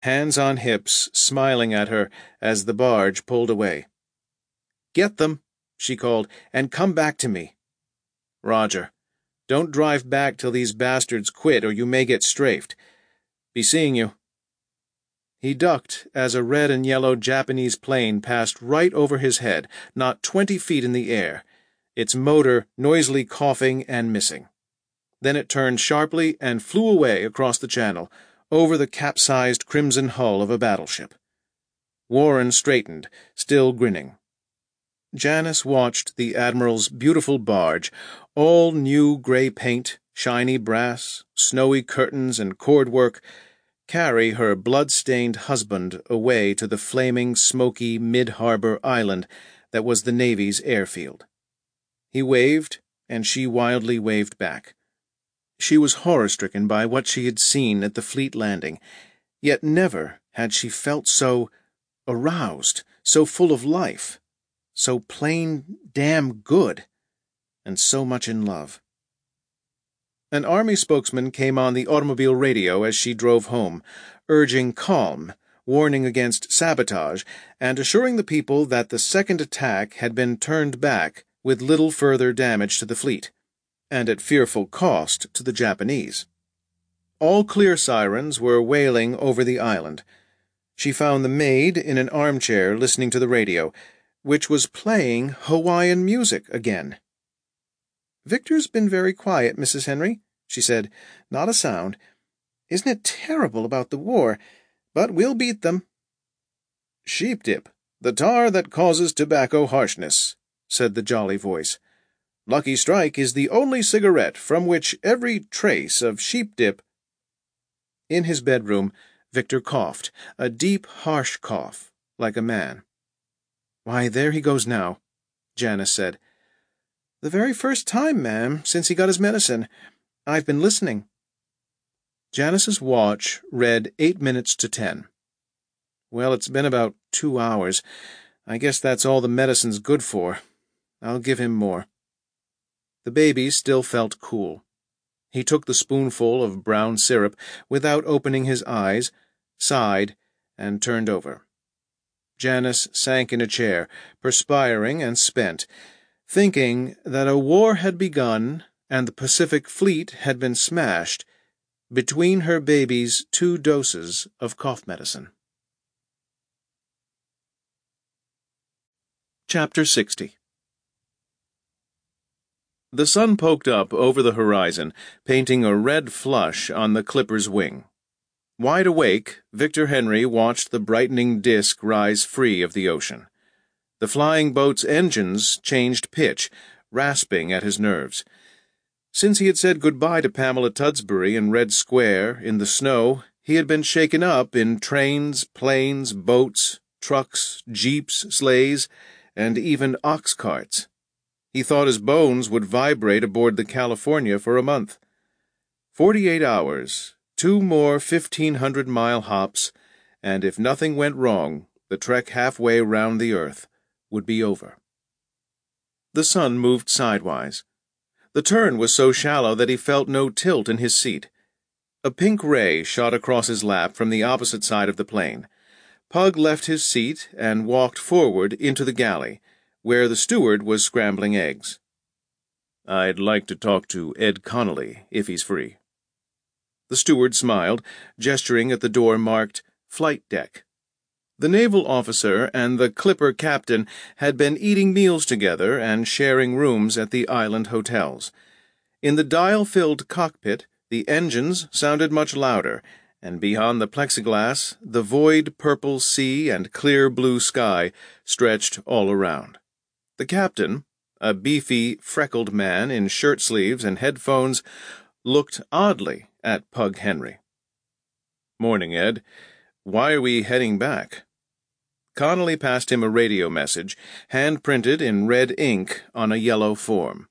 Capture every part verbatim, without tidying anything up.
hands on hips, smiling at her as the barge pulled away. "Get them," she called, "and come back to me." "Roger. Don't drive back till these bastards quit, or you may get strafed. Be seeing you." He ducked as a red and yellow Japanese plane passed right over his head, not twenty feet in the air, its motor noisily coughing and missing. Then it turned sharply and flew away across the channel, over the capsized crimson hull of a battleship. Warren straightened, still grinning. Janice watched the Admiral's beautiful barge, all new gray paint, shiny brass, snowy curtains and cordwork, carry her blood-stained husband away to the flaming, smoky mid-harbor island that was the Navy's airfield. He waved, and she wildly waved back. She was horror-stricken by what she had seen at the fleet landing, yet never had she felt so aroused, so full of life, so plain damn good, and so much in love. An Army spokesman came on the automobile radio as she drove home, urging calm, warning against sabotage, and assuring the people that the second attack had been turned back with little further damage to the fleet, and at fearful cost to the Japanese. All clear sirens were wailing over the island. She found the maid in an armchair listening to the radio, which was playing Hawaiian music again. "Victor's been very quiet, Missus Henry," she said. "Not a sound. Isn't it terrible about the war? But we'll beat them." "Sheep dip, the tar that causes tobacco harshness," said the jolly voice. "Lucky Strike is the only cigarette from which every trace of sheep dip—" In his bedroom, Victor coughed, a deep, harsh cough, like a man. "Why, there he goes now," Janice said. "The very first time, ma'am, since he got his medicine. I've been listening." Janice's watch read eight minutes to ten. "Well, it's been about two hours. I guess that's all the medicine's good for. I'll give him more." The baby still felt cool. He took the spoonful of brown syrup without opening his eyes, sighed, and turned over. Janice sank in a chair, perspiring and spent, thinking that a war had begun and the Pacific Fleet had been smashed between her baby's two doses of cough medicine. Chapter sixty. The sun poked up over the horizon, painting a red flush on the Clipper's wing. Wide awake, Victor Henry watched the brightening disk rise free of the ocean. The flying boat's engines changed pitch, rasping at his nerves. Since he had said goodbye to Pamela Tudsbury in Red Square, in the snow, he had been shaken up in trains, planes, boats, trucks, jeeps, sleighs, and even ox carts. He thought his bones would vibrate aboard the California for a month. Forty-eight hours, two more fifteen hundred mile hops, and if nothing went wrong, the trek halfway round the earth would be over. The sun moved sidewise. The turn was so shallow that he felt no tilt in his seat. A pink ray shot across his lap from the opposite side of the plane. Pug left his seat and walked forward into the galley, where the steward was scrambling eggs. "I'd like to talk to Ed Connolly, if he's free." The steward smiled, gesturing at the door marked Flight Deck. The naval officer and the Clipper captain had been eating meals together and sharing rooms at the island hotels. In the dial-filled cockpit, the engines sounded much louder, and beyond the plexiglass, the void purple sea and clear blue sky stretched all around. The captain, a beefy, freckled man in shirt-sleeves and headphones, looked oddly at Pug Henry. "Morning, Ed. Why are we heading back?" Connolly passed him a radio message, hand-printed in red ink on a yellow form.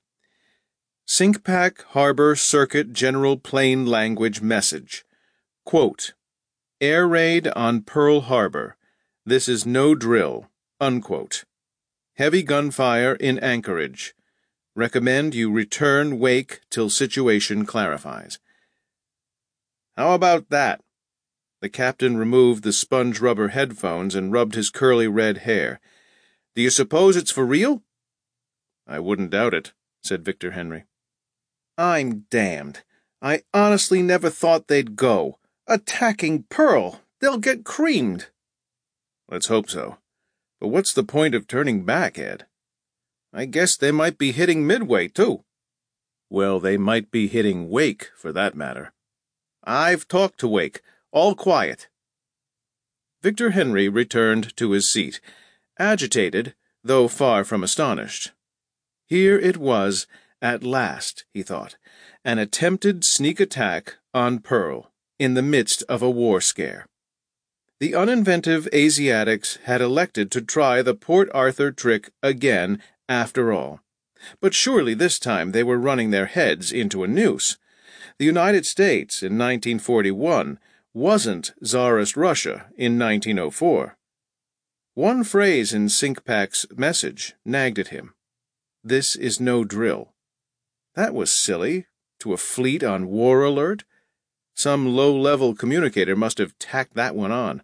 Sinkpack Harbor Circuit General Plain Language Message. Quote, "Air raid on Pearl Harbor. This is no drill." Unquote. "Heavy gunfire in Anchorage. Recommend you return wake till situation clarifies." "How about that?" The captain removed the sponge rubber headphones and rubbed his curly red hair. "Do you suppose it's for real?" "I wouldn't doubt it," said Victor Henry. "I'm damned. I honestly never thought they'd go. Attacking Pearl. They'll get creamed." "Let's hope so. But what's the point of turning back, Ed?" "I guess they might be hitting Midway, too." "Well, they might be hitting Wake, for that matter." "I've talked to Wake. All quiet." Victor Henry returned to his seat, agitated, though far from astonished. Here it was, at last, he thought, an attempted sneak attack on Pearl, in the midst of a war scare. The uninventive Asiatics had elected to try the Port Arthur trick again, after all. But surely this time they were running their heads into a noose. The United States in nineteen forty-one wasn't Tsarist Russia in nineteen oh four. One phrase in Sinkpak's message nagged at him. "This is no drill." That was silly, to a fleet on war alert. Some low-level communicator must have tacked that one on.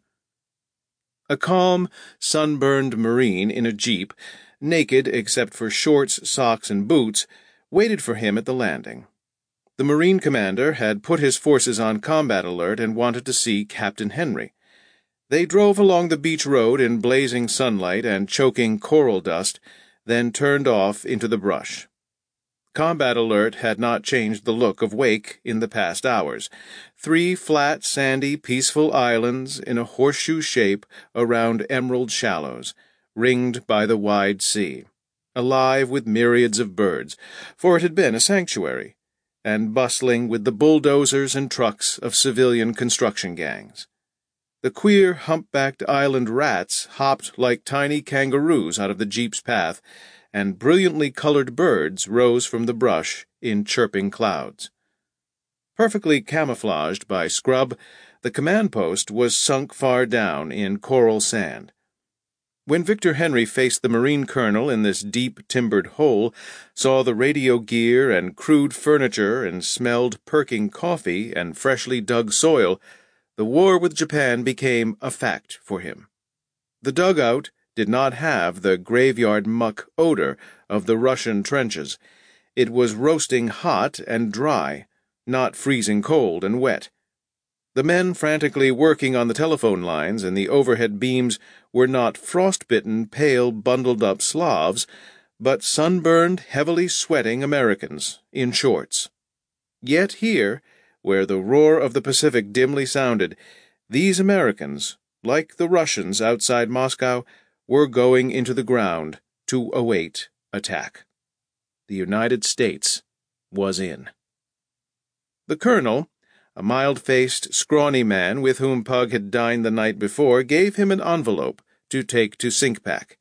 A calm, sunburned Marine in a jeep, naked except for shorts, socks, and boots, waited for him at the landing. The Marine commander had put his forces on combat alert and wanted to see Captain Henry. They drove along the beach road in blazing sunlight and choking coral dust, then turned off into the brush. Combat alert had not changed the look of Wake in the past hours. Three flat, sandy, peaceful islands in a horseshoe shape around emerald shallows, ringed by the wide sea, alive with myriads of birds, for it had been a sanctuary, and bustling with the bulldozers and trucks of civilian construction gangs. The queer, humpbacked island rats hopped like tiny kangaroos out of the jeep's path, and brilliantly colored birds rose from the brush in chirping clouds. Perfectly camouflaged by scrub, the command post was sunk far down in coral sand. When Victor Henry faced the Marine colonel in this deep timbered hole, saw the radio gear and crude furniture, and smelled perking coffee and freshly dug soil, the war with Japan became a fact for him. The dugout did not have the graveyard muck odor of the Russian trenches. It was roasting hot and dry, not freezing cold and wet. The men frantically working on the telephone lines and the overhead beams were not frostbitten, pale, bundled-up Slavs, but sunburned, heavily sweating Americans in shorts. Yet here, where the roar of the Pacific dimly sounded, these Americans, like the Russians outside Moscow, were going into the ground to await attack. The United States was in. The colonel, a mild-faced, scrawny man with whom Pug had dined the night before, gave him an envelope to take to Sinkpak.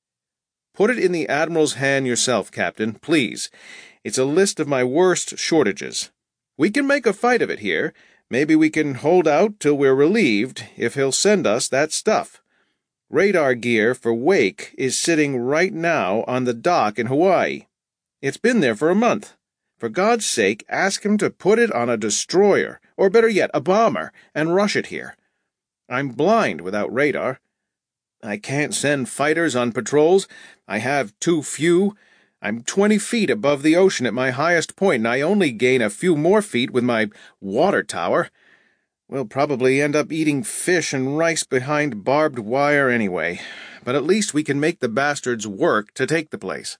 "Put it in the Admiral's hand yourself, Captain, please. It's a list of my worst shortages. We can make a fight of it here. Maybe we can hold out till we're relieved, if he'll send us that stuff. Radar gear for Wake is sitting right now on the dock in Hawaii. It's been there for a month. For God's sake, ask him to put it on a destroyer, or better yet, a bomber, and rush it here. I'm blind without radar. I can't send fighters on patrols. I have too few. I'm twenty feet above the ocean at my highest point, and I only gain a few more feet with my water tower. We'll probably end up eating fish and rice behind barbed wire anyway, but at least we can make the bastards work to take the place."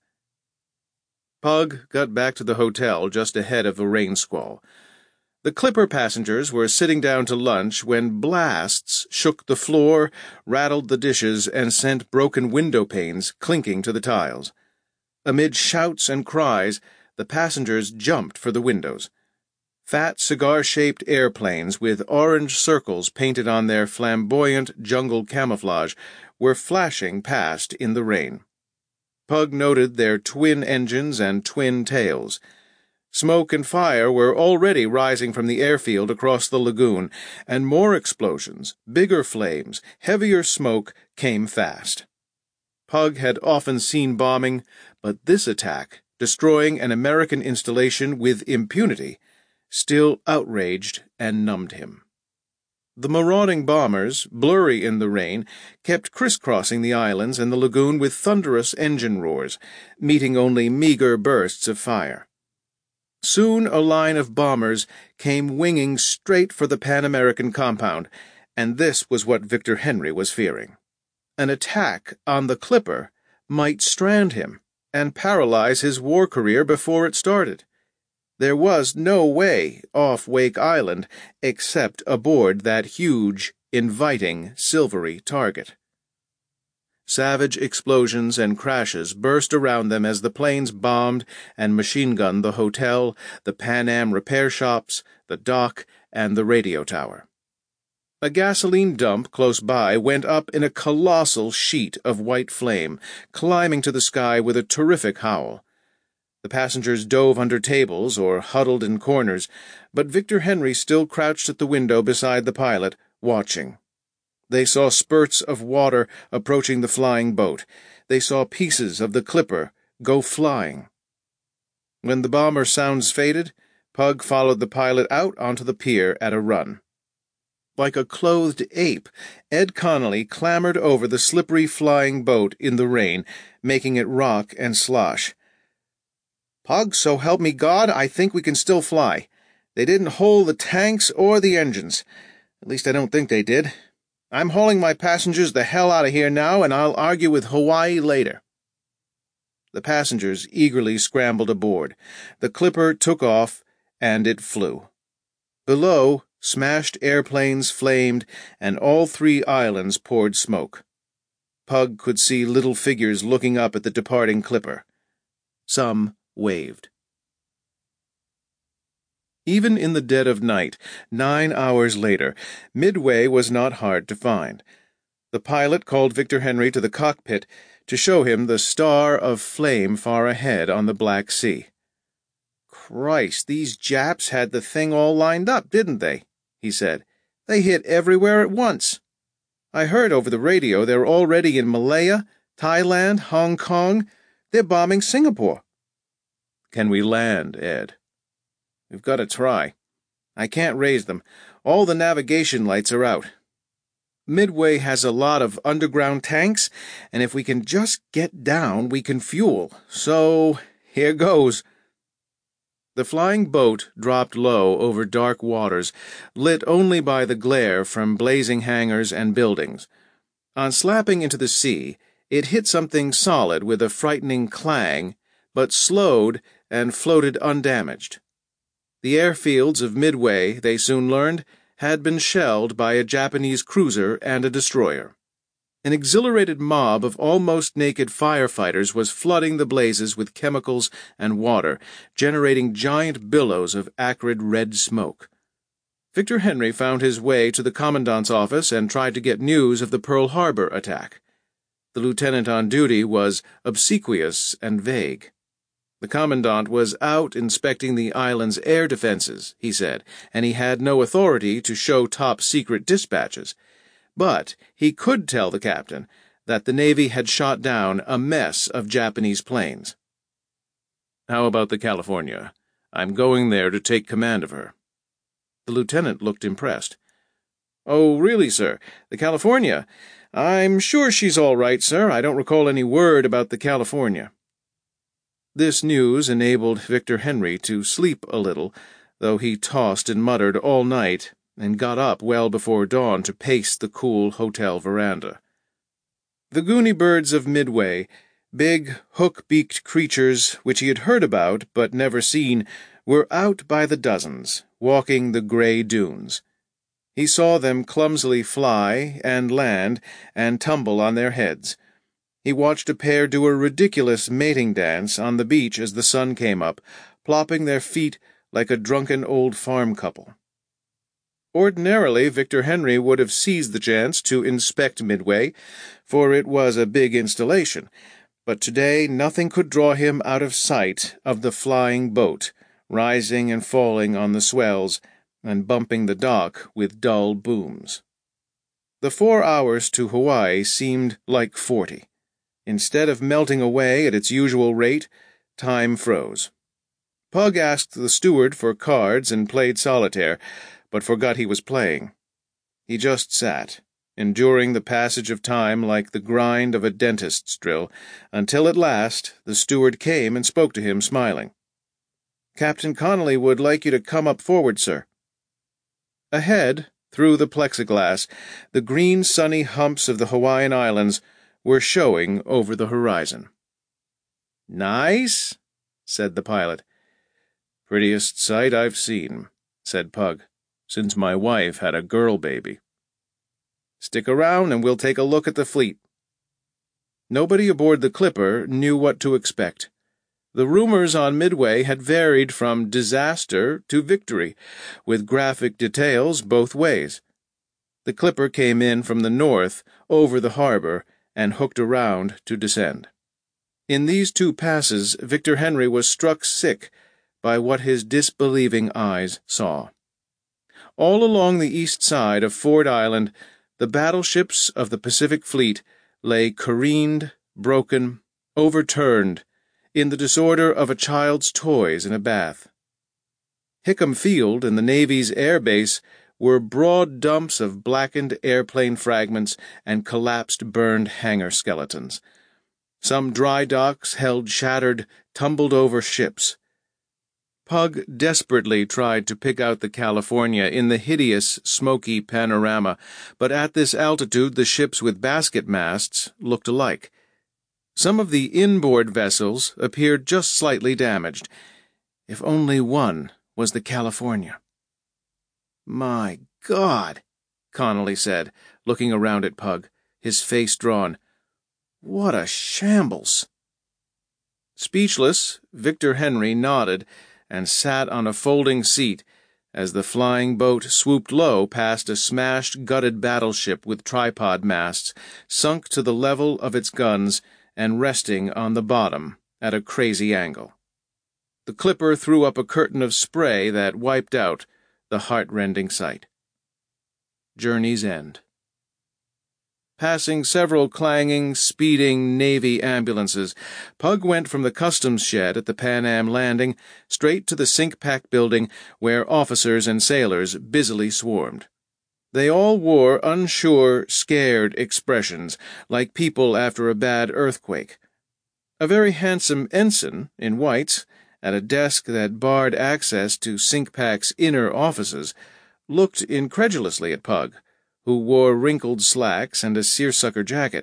Pug got back to the hotel just ahead of a rain squall. The Clipper passengers were sitting down to lunch when blasts shook the floor, rattled the dishes, and sent broken window panes clinking to the tiles. Amid shouts and cries, the passengers jumped for the windows. Fat cigar-shaped airplanes with orange circles painted on their flamboyant jungle camouflage were flashing past in the rain. Pug noted their twin engines and twin tails. Smoke and fire were already rising from the airfield across the lagoon, and more explosions, bigger flames, heavier smoke came fast. Pug had often seen bombing, but this attack, destroying an American installation with impunity, still outraged and numbed him. The marauding bombers, blurry in the rain, kept crisscrossing the islands and the lagoon with thunderous engine roars, meeting only meager bursts of fire. Soon a line of bombers came winging straight for the Pan American compound, and this was what Victor Henry was fearing. An attack on the Clipper might strand him and paralyze his war career before it started. There was no way off Wake Island except aboard that huge, inviting, silvery target. Savage explosions and crashes burst around them as the planes bombed and machine-gunned the hotel, the Pan Am repair shops, the dock, and the radio tower. A gasoline dump close by went up in a colossal sheet of white flame, climbing to the sky with a terrific howl. The passengers dove under tables or huddled in corners, but Victor Henry still crouched at the window beside the pilot, watching. They saw spurts of water approaching the flying boat. They saw pieces of the Clipper go flying. When the bomber sounds faded, Pug followed the pilot out onto the pier at a run. Like a clothed ape, Ed Connolly clambered over the slippery flying boat in the rain, making it rock and slosh. "Pug, so help me God, I think we can still fly. They didn't hole the tanks or the engines. At least I don't think they did. I'm hauling my passengers the hell out of here now, and I'll argue with Hawaii later." The passengers eagerly scrambled aboard. The Clipper took off, and it flew. Below, smashed airplanes flamed, and all three islands poured smoke. Pug could see little figures looking up at the departing Clipper. Some waved. Even in the dead of night, nine hours later, Midway was not hard to find. The pilot called Victor Henry to the cockpit to show him the star of flame far ahead on the Black Sea. "Christ, these Japs had the thing all lined up, didn't they?" he said. "They hit everywhere at once. I heard over the radio they're already in Malaya, Thailand, Hong Kong. They're bombing Singapore." "Can we land, Ed?" "We've got to try. I can't raise them. All the navigation lights are out. Midway has a lot of underground tanks, and if we can just get down, we can fuel. So, here goes." The flying boat dropped low over dark waters, lit only by the glare from blazing hangars and buildings. On slapping into the sea, it hit something solid with a frightening clang, but slowed and floated undamaged. The airfields of Midway, they soon learned, had been shelled by a Japanese cruiser and a destroyer. An exhilarated mob of almost naked firefighters was flooding the blazes with chemicals and water, generating giant billows of acrid red smoke. Victor Henry found his way to the commandant's office and tried to get news of the Pearl Harbor attack. The lieutenant on duty was obsequious and vague. The commandant was out inspecting the island's air defenses, he said, and he had no authority to show top-secret dispatches. But he could tell the captain that the Navy had shot down a mess of Japanese planes. "How about the California? I'm going there to take command of her." The lieutenant looked impressed. "Oh, really, sir? The California? I'm sure she's all right, sir. I don't recall any word about the California." This news enabled Victor Henry to sleep a little, though he tossed and muttered all night and got up well before dawn to pace the cool hotel veranda. The goony birds of Midway, big, hook-beaked creatures which he had heard about but never seen, were out by the dozens, walking the gray dunes. He saw them clumsily fly and land and tumble on their heads. He watched a pair do a ridiculous mating dance on the beach as the sun came up, plopping their feet like a drunken old farm couple. Ordinarily, Victor Henry would have seized the chance to inspect Midway, for it was a big installation, but today nothing could draw him out of sight of the flying boat, rising and falling on the swells and bumping the dock with dull booms. The four hours to Hawaii seemed like forty. Instead of melting away at its usual rate, time froze. Pug asked the steward for cards and played solitaire, but forgot he was playing. He just sat, enduring the passage of time like the grind of a dentist's drill, until at last the steward came and spoke to him, smiling. "Captain Connolly would like you to come up forward, sir." Ahead, through the plexiglass, the green sunny humps of the Hawaiian Islands were showing over the horizon. "Nice," said the pilot. "Prettiest sight I've seen," said Pug, "since my wife had a girl baby." "Stick around and we'll take a look at the fleet." Nobody aboard the Clipper knew what to expect. The rumors on Midway had varied from disaster to victory, with graphic details both ways. The Clipper came in from the north, over the harbor, and hooked around to descend. In these two passes, Victor Henry was struck sick by what his disbelieving eyes saw. All along the east side of Ford Island, the battleships of the Pacific Fleet lay careened, broken, overturned, in the disorder of a child's toys in a bath. Hickam Field and the Navy's air base were broad dumps of blackened airplane fragments and collapsed burned hangar skeletons. Some dry docks held shattered, tumbled-over ships. Pug desperately tried to pick out the California in the hideous, smoky panorama, but at this altitude the ships with basket masts looked alike. Some of the inboard vessels appeared just slightly damaged. If only one was the California. "My God," Connolly said, looking around at Pug, his face drawn. "What a shambles!" Speechless, Victor Henry nodded and sat on a folding seat as the flying boat swooped low past a smashed, gutted battleship with tripod masts, sunk to the level of its guns and resting on the bottom at a crazy angle. The Clipper threw up a curtain of spray that wiped out the heart-rending sight. Journey's End. Passing several clanging, speeding Navy ambulances, Pug went from the customs shed at the Pan Am landing straight to the SINCPAC building where officers and sailors busily swarmed. They all wore unsure, scared expressions, like people after a bad earthquake. A very handsome ensign, in whites, at a desk that barred access to SINCPAC's inner offices, looked incredulously at Pug, who wore wrinkled slacks and a seersucker jacket.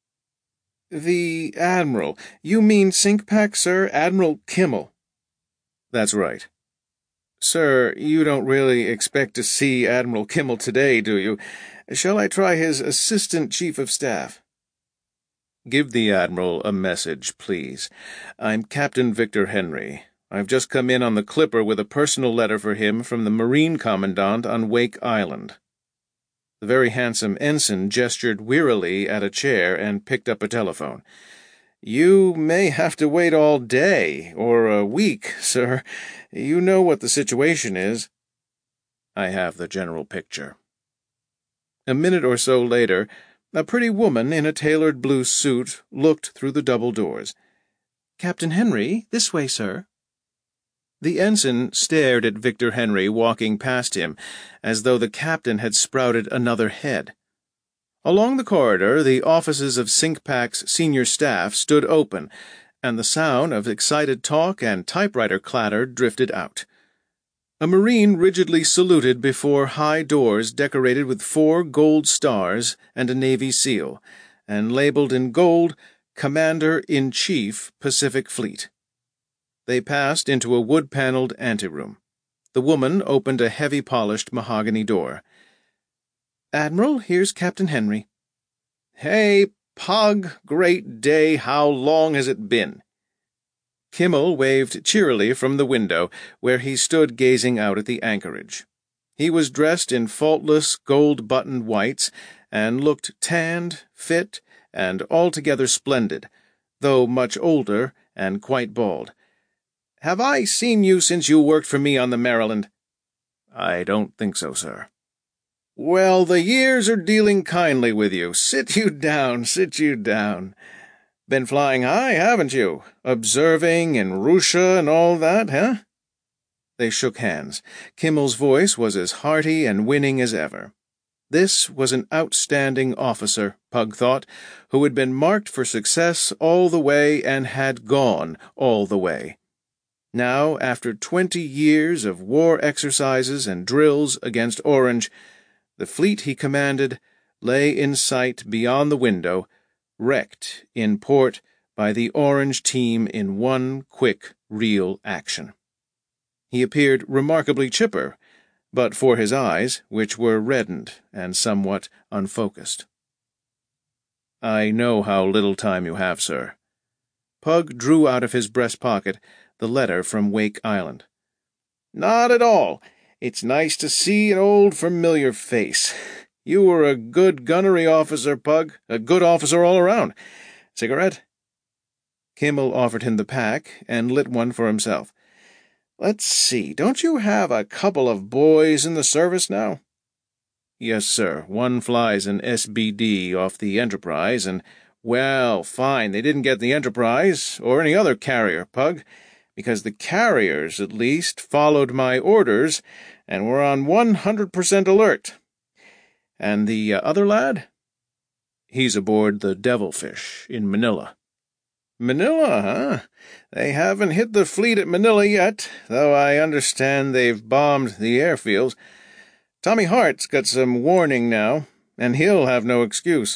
"The Admiral. You mean SINCPAC, sir? Admiral Kimmel." "That's right." "Sir, you don't really expect to see Admiral Kimmel today, do you? Shall I try his Assistant Chief of Staff?" "Give the Admiral a message, please. I'm Captain Victor Henry. I've just come in on the Clipper with a personal letter for him from the Marine Commandant on Wake Island." The very handsome ensign gestured wearily at a chair and picked up a telephone. "You may have to wait all day, or a week, sir. You know what the situation is." "I have the general picture." A minute or so later, a pretty woman in a tailored blue suit looked through the double doors. "Captain Henry, this way, sir." The ensign stared at Victor Henry walking past him, as though the captain had sprouted another head. Along the corridor, the offices of SINCPAC's senior staff stood open, and the sound of excited talk and typewriter clatter drifted out. A Marine rigidly saluted before high doors decorated with four gold stars and a Navy seal, and labeled in gold, Commander-in-Chief, Pacific Fleet. They passed into a wood-paneled anteroom. The woman opened a heavy-polished mahogany door. "Admiral, here's Captain Henry." "Hey, Pug, great day, how long has it been?" Kimmel waved cheerily from the window, where he stood gazing out at the anchorage. He was dressed in faultless, gold-buttoned whites, and looked tanned, fit, and altogether splendid, though much older and quite bald. "Have I seen you since you worked for me on the Maryland?" "I don't think so, sir." "Well, the years are dealing kindly with you. Sit you down, sit you down. Been flying high, haven't you? Observing in Russia and all that, huh?" They shook hands. Kimmel's voice was as hearty and winning as ever. This was an outstanding officer, Pug thought, who had been marked for success all the way and had gone all the way. Now, after twenty years of war exercises and drills against Orange, the fleet he commanded lay in sight beyond the window, wrecked in port by the Orange team in one quick, real action. He appeared remarkably chipper, but for his eyes, which were reddened and somewhat unfocused. "I know how little time you have, sir." Pug drew out of his breast pocket the letter from Wake Island. "Not at all. It's nice to see an old familiar face. You were a good gunnery officer, Pug, a good officer all around. Cigarette?" Kimmel offered him the pack and lit one for himself. "Let's see, don't you have a couple of boys in the service now?" "Yes, sir. One flies an S B D off the Enterprise, and—" "Well, fine, they didn't get the Enterprise, or any other carrier, Pug, because the carriers, at least, followed my orders and were on one hundred percent alert. And the uh, other lad?" "He's aboard the Devilfish in Manila." "Manila, huh? They haven't hit the fleet at Manila yet, though I understand they've bombed the airfields. Tommy Hart's got some warning now, and he'll have no excuse.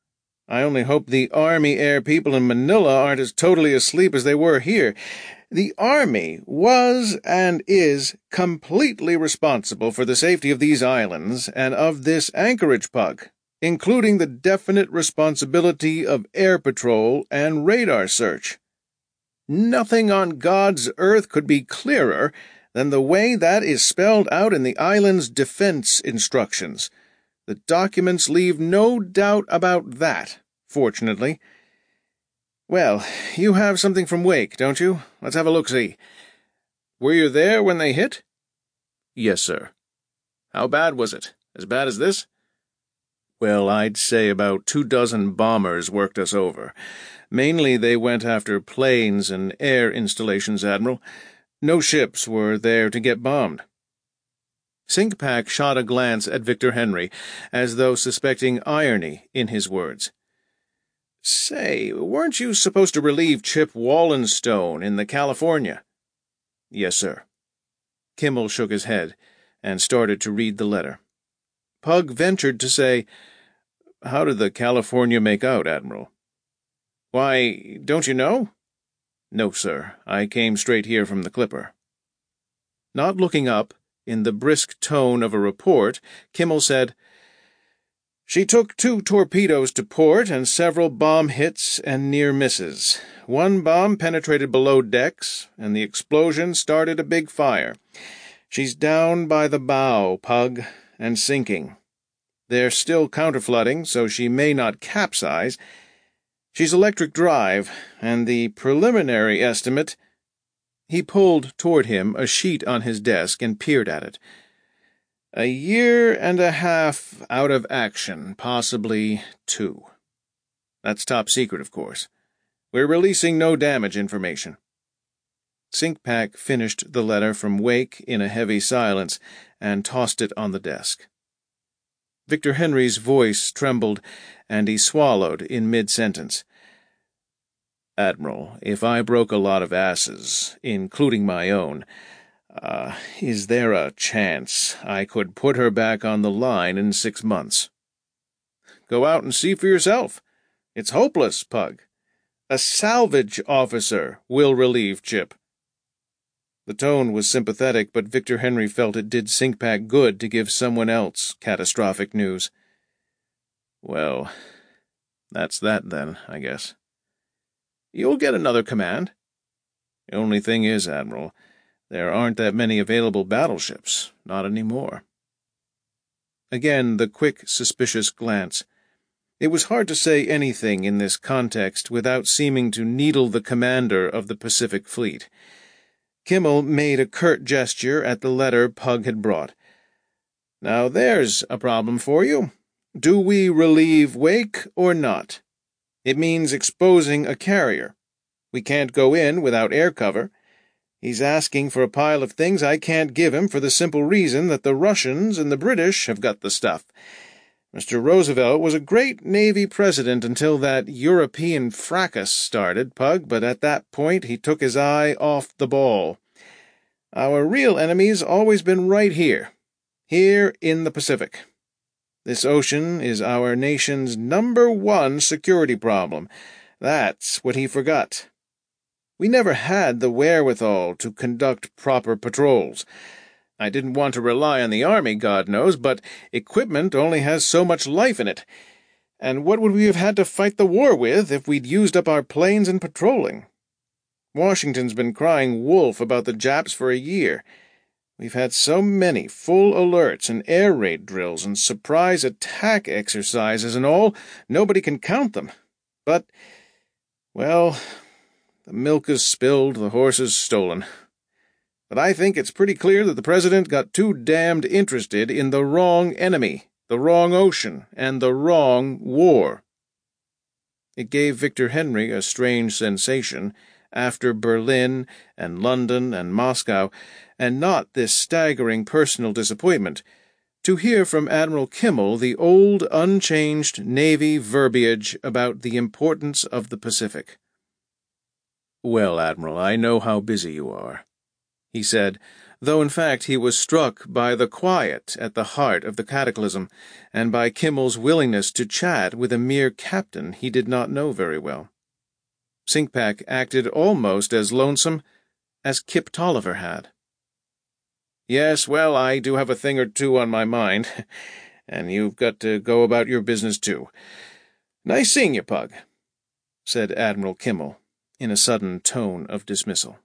I only hope the Army air people in Manila aren't as totally asleep as they were here. The Army was and is completely responsible for the safety of these islands and of this anchorage, Pug, including the definite responsibility of air patrol and radar search. Nothing on God's earth could be clearer than the way that is spelled out in the island's defense instructions. The documents leave no doubt about that, fortunately. Well, you have something from Wake, don't you? Let's have a look-see. Were you there when they hit?" "Yes, sir." "How bad was it? As bad as this?" "Well, I'd say about two dozen bombers worked us over. Mainly they went after planes and air installations, Admiral. No ships were there to get bombed." Sinkpack shot a glance at Victor Henry, as though suspecting irony in his words. "Say, weren't you supposed to relieve Chip Wallenstone in the California?" "Yes, sir." Kimmel shook his head and started to read the letter. Pug ventured to say, "How did the California make out, Admiral?" "Why, don't you know?" "No, sir. I came straight here from the Clipper." Not looking up, in the brisk tone of a report, Kimmel said, "She took two torpedoes to port and several bomb hits and near misses. One bomb penetrated below decks, and the explosion started a big fire. She's down by the bow, Pug, and sinking. They're still counterflooding, so she may not capsize. She's electric drive, and the preliminary estimate—" He pulled toward him a sheet on his desk and peered at it. "A year and a half out of action, possibly two. That's top secret, of course. We're releasing no damage information." Sinkpack finished the letter from Wake in a heavy silence and tossed it on the desk. Victor Henry's voice trembled, and he swallowed in mid-sentence. "Admiral, if I broke a lot of asses, including my own, uh, is there a chance I could put her back on the line in six months?" "Go out and see for yourself. It's hopeless, Pug. A salvage officer will relieve Chip." The tone was sympathetic, but Victor Henry felt it did Sinkpack good to give someone else catastrophic news. "Well, that's that then, I guess." "You'll get another command." "The only thing is, Admiral, there aren't that many available battleships, not any more." Again the quick, suspicious glance. It was hard to say anything in this context without seeming to needle the commander of the Pacific Fleet. Kimmel made a curt gesture at the letter Pug had brought. "Now there's a problem for you. Do we relieve Wake or not? It means exposing a carrier. We can't go in without air cover. He's asking for a pile of things I can't give him for the simple reason that the Russians and the British have got the stuff. Mister Roosevelt was a great Navy president until that European fracas started, Pug, but at that point he took his eye off the ball. Our real enemy's always been right here, here in the Pacific. This ocean is our nation's number one security problem. That's what he forgot. We never had the wherewithal to conduct proper patrols. I didn't want to rely on the Army, God knows, but equipment only has so much life in it. And what would we have had to fight the war with if we'd used up our planes in patrolling? Washington's been crying wolf about the Japs for a year. We've had so many full alerts and air raid drills and surprise attack exercises and all, nobody can count them. But, well, the milk is spilled, the horse is stolen. But I think it's pretty clear that the president got too damned interested in the wrong enemy, the wrong ocean, and the wrong war. It gave Victor Henry a strange sensation, after Berlin and London and Moscow, and not this staggering personal disappointment, to hear from Admiral Kimmel the old unchanged Navy verbiage about the importance of the Pacific. "Well, Admiral, I know how busy you are," he said, though in fact he was struck by the quiet at the heart of the cataclysm, and by Kimmel's willingness to chat with a mere captain he did not know very well. Sinkpak acted almost as lonesome as Kip Tolliver had. "Yes, well, I do have a thing or two on my mind, and you've got to go about your business too. Nice seeing you, Pug," said Admiral Kimmel, in a sudden tone of dismissal.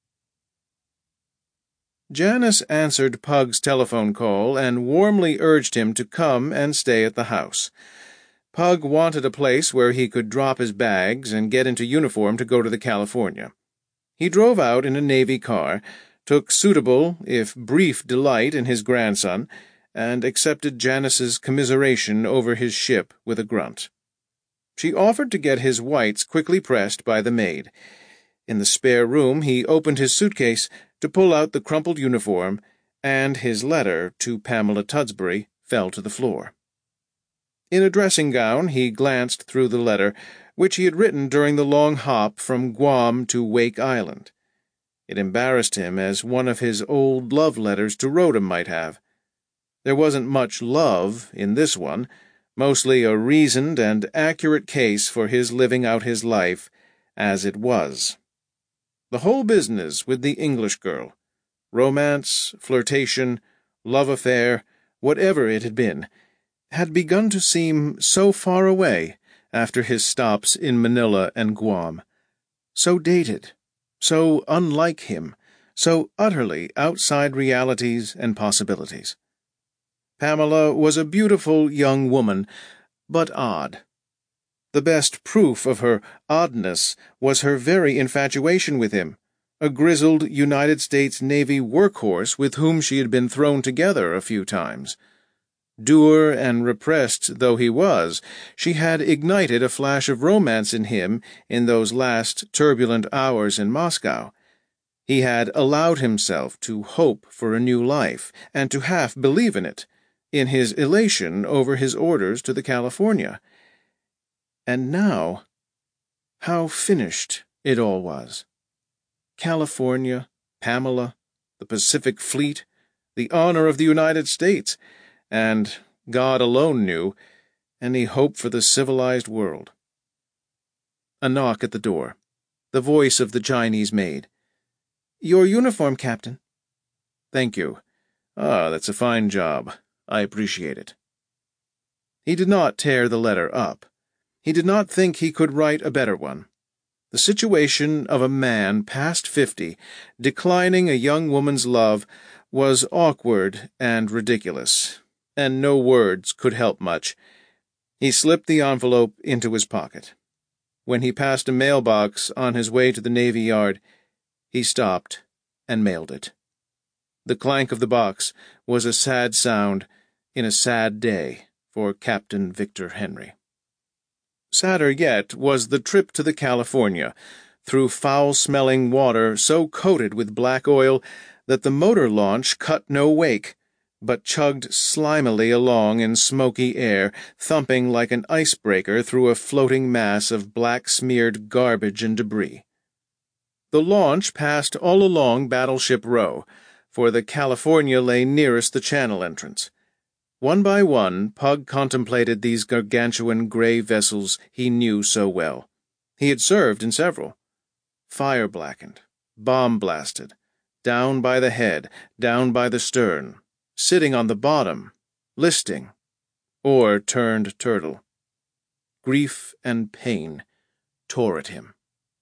Janice answered Pug's telephone call and warmly urged him to come and stay at the house. Pug wanted a place where he could drop his bags and get into uniform to go to the California. He drove out in a Navy car, took suitable, if brief, delight in his grandson, and accepted Janice's commiseration over his ship with a grunt. She offered to get his whites quickly pressed by the maid. In the spare room he opened his suitcase to pull out the crumpled uniform, and his letter to Pamela Tudsbury fell to the floor. In a dressing gown he glanced through the letter, which he had written during the long hop from Guam to Wake Island. It embarrassed him as one of his old love letters to Rhoda might have. There wasn't much love in this one, mostly a reasoned and accurate case for his living out his life as it was. The whole business with the English girl, romance, flirtation, love affair, whatever it had been, had begun to seem so far away after his stops in Manila and Guam, so dated, so unlike him, so utterly outside realities and possibilities. Pamela was a beautiful young woman, but odd. The best proof of her oddness was her very infatuation with him, a grizzled United States Navy workhorse with whom she had been thrown together a few times. Dour and repressed though he was, she had ignited a flash of romance in him in those last turbulent hours in Moscow. He had allowed himself to hope for a new life, and to half believe in it, in his elation over his orders to the California. And now, how finished it all was. California, Pamela, the Pacific Fleet, the honor of the United States, and, God alone knew, any hope for the civilized world. A knock at the door. The voice of the Chinese maid. "Your uniform, Captain." "Thank you. Ah, that's a fine job. I appreciate it." He did not tear the letter up. He did not think he could write a better one. The situation of a man past fifty, declining a young woman's love, was awkward and ridiculous, and no words could help much. He slipped the envelope into his pocket. When he passed a mailbox on his way to the Navy Yard, he stopped and mailed it. The clank of the box was a sad sound in a sad day for Captain Victor Henry. Sadder yet was the trip to the California, through foul-smelling water so coated with black oil that the motor launch cut no wake, but chugged slimily along in smoky air, thumping like an icebreaker through a floating mass of black-smeared garbage and debris. The launch passed all along Battleship Row, for the California lay nearest the channel entrance. One by one, Pug contemplated these gargantuan gray vessels he knew so well. He had served in several. Fire-blackened, bomb-blasted, down by the head, down by the stern, sitting on the bottom, listing, or turned turtle. Grief and pain tore at him.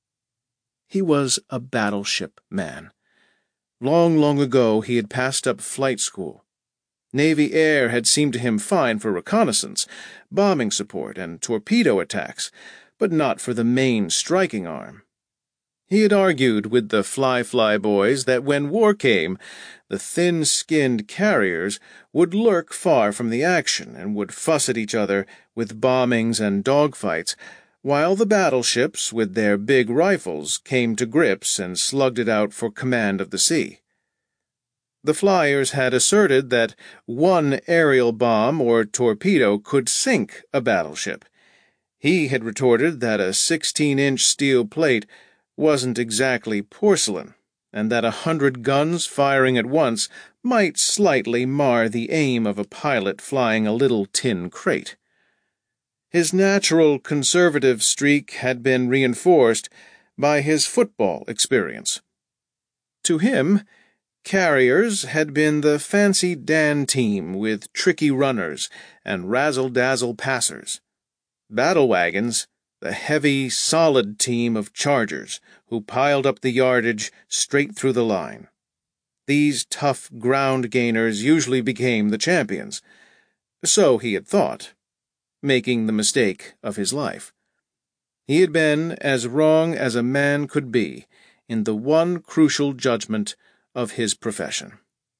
He was a battleship man. Long, long ago he had passed up flight school. Navy air had seemed to him fine for reconnaissance, bombing support, and torpedo attacks, but not for the main striking arm. He had argued with the fly-fly boys that when war came, the thin-skinned carriers would lurk far from the action and would fuss at each other with bombings and dogfights, while the battleships, with their big rifles, came to grips and slugged it out for command of the sea. The flyers had asserted that one aerial bomb or torpedo could sink a battleship. He had retorted that a sixteen-inch steel plate wasn't exactly porcelain, and that a hundred guns firing at once might slightly mar the aim of a pilot flying a little tin crate. His natural conservative streak had been reinforced by his football experience. To him, carriers had been the Fancy Dan team with tricky runners and razzle-dazzle passers. Battle wagons, the heavy, solid team of chargers who piled up the yardage straight through the line. These tough ground gainers usually became the champions. So he had thought, making the mistake of his life. He had been as wrong as a man could be in the one crucial judgment of his profession.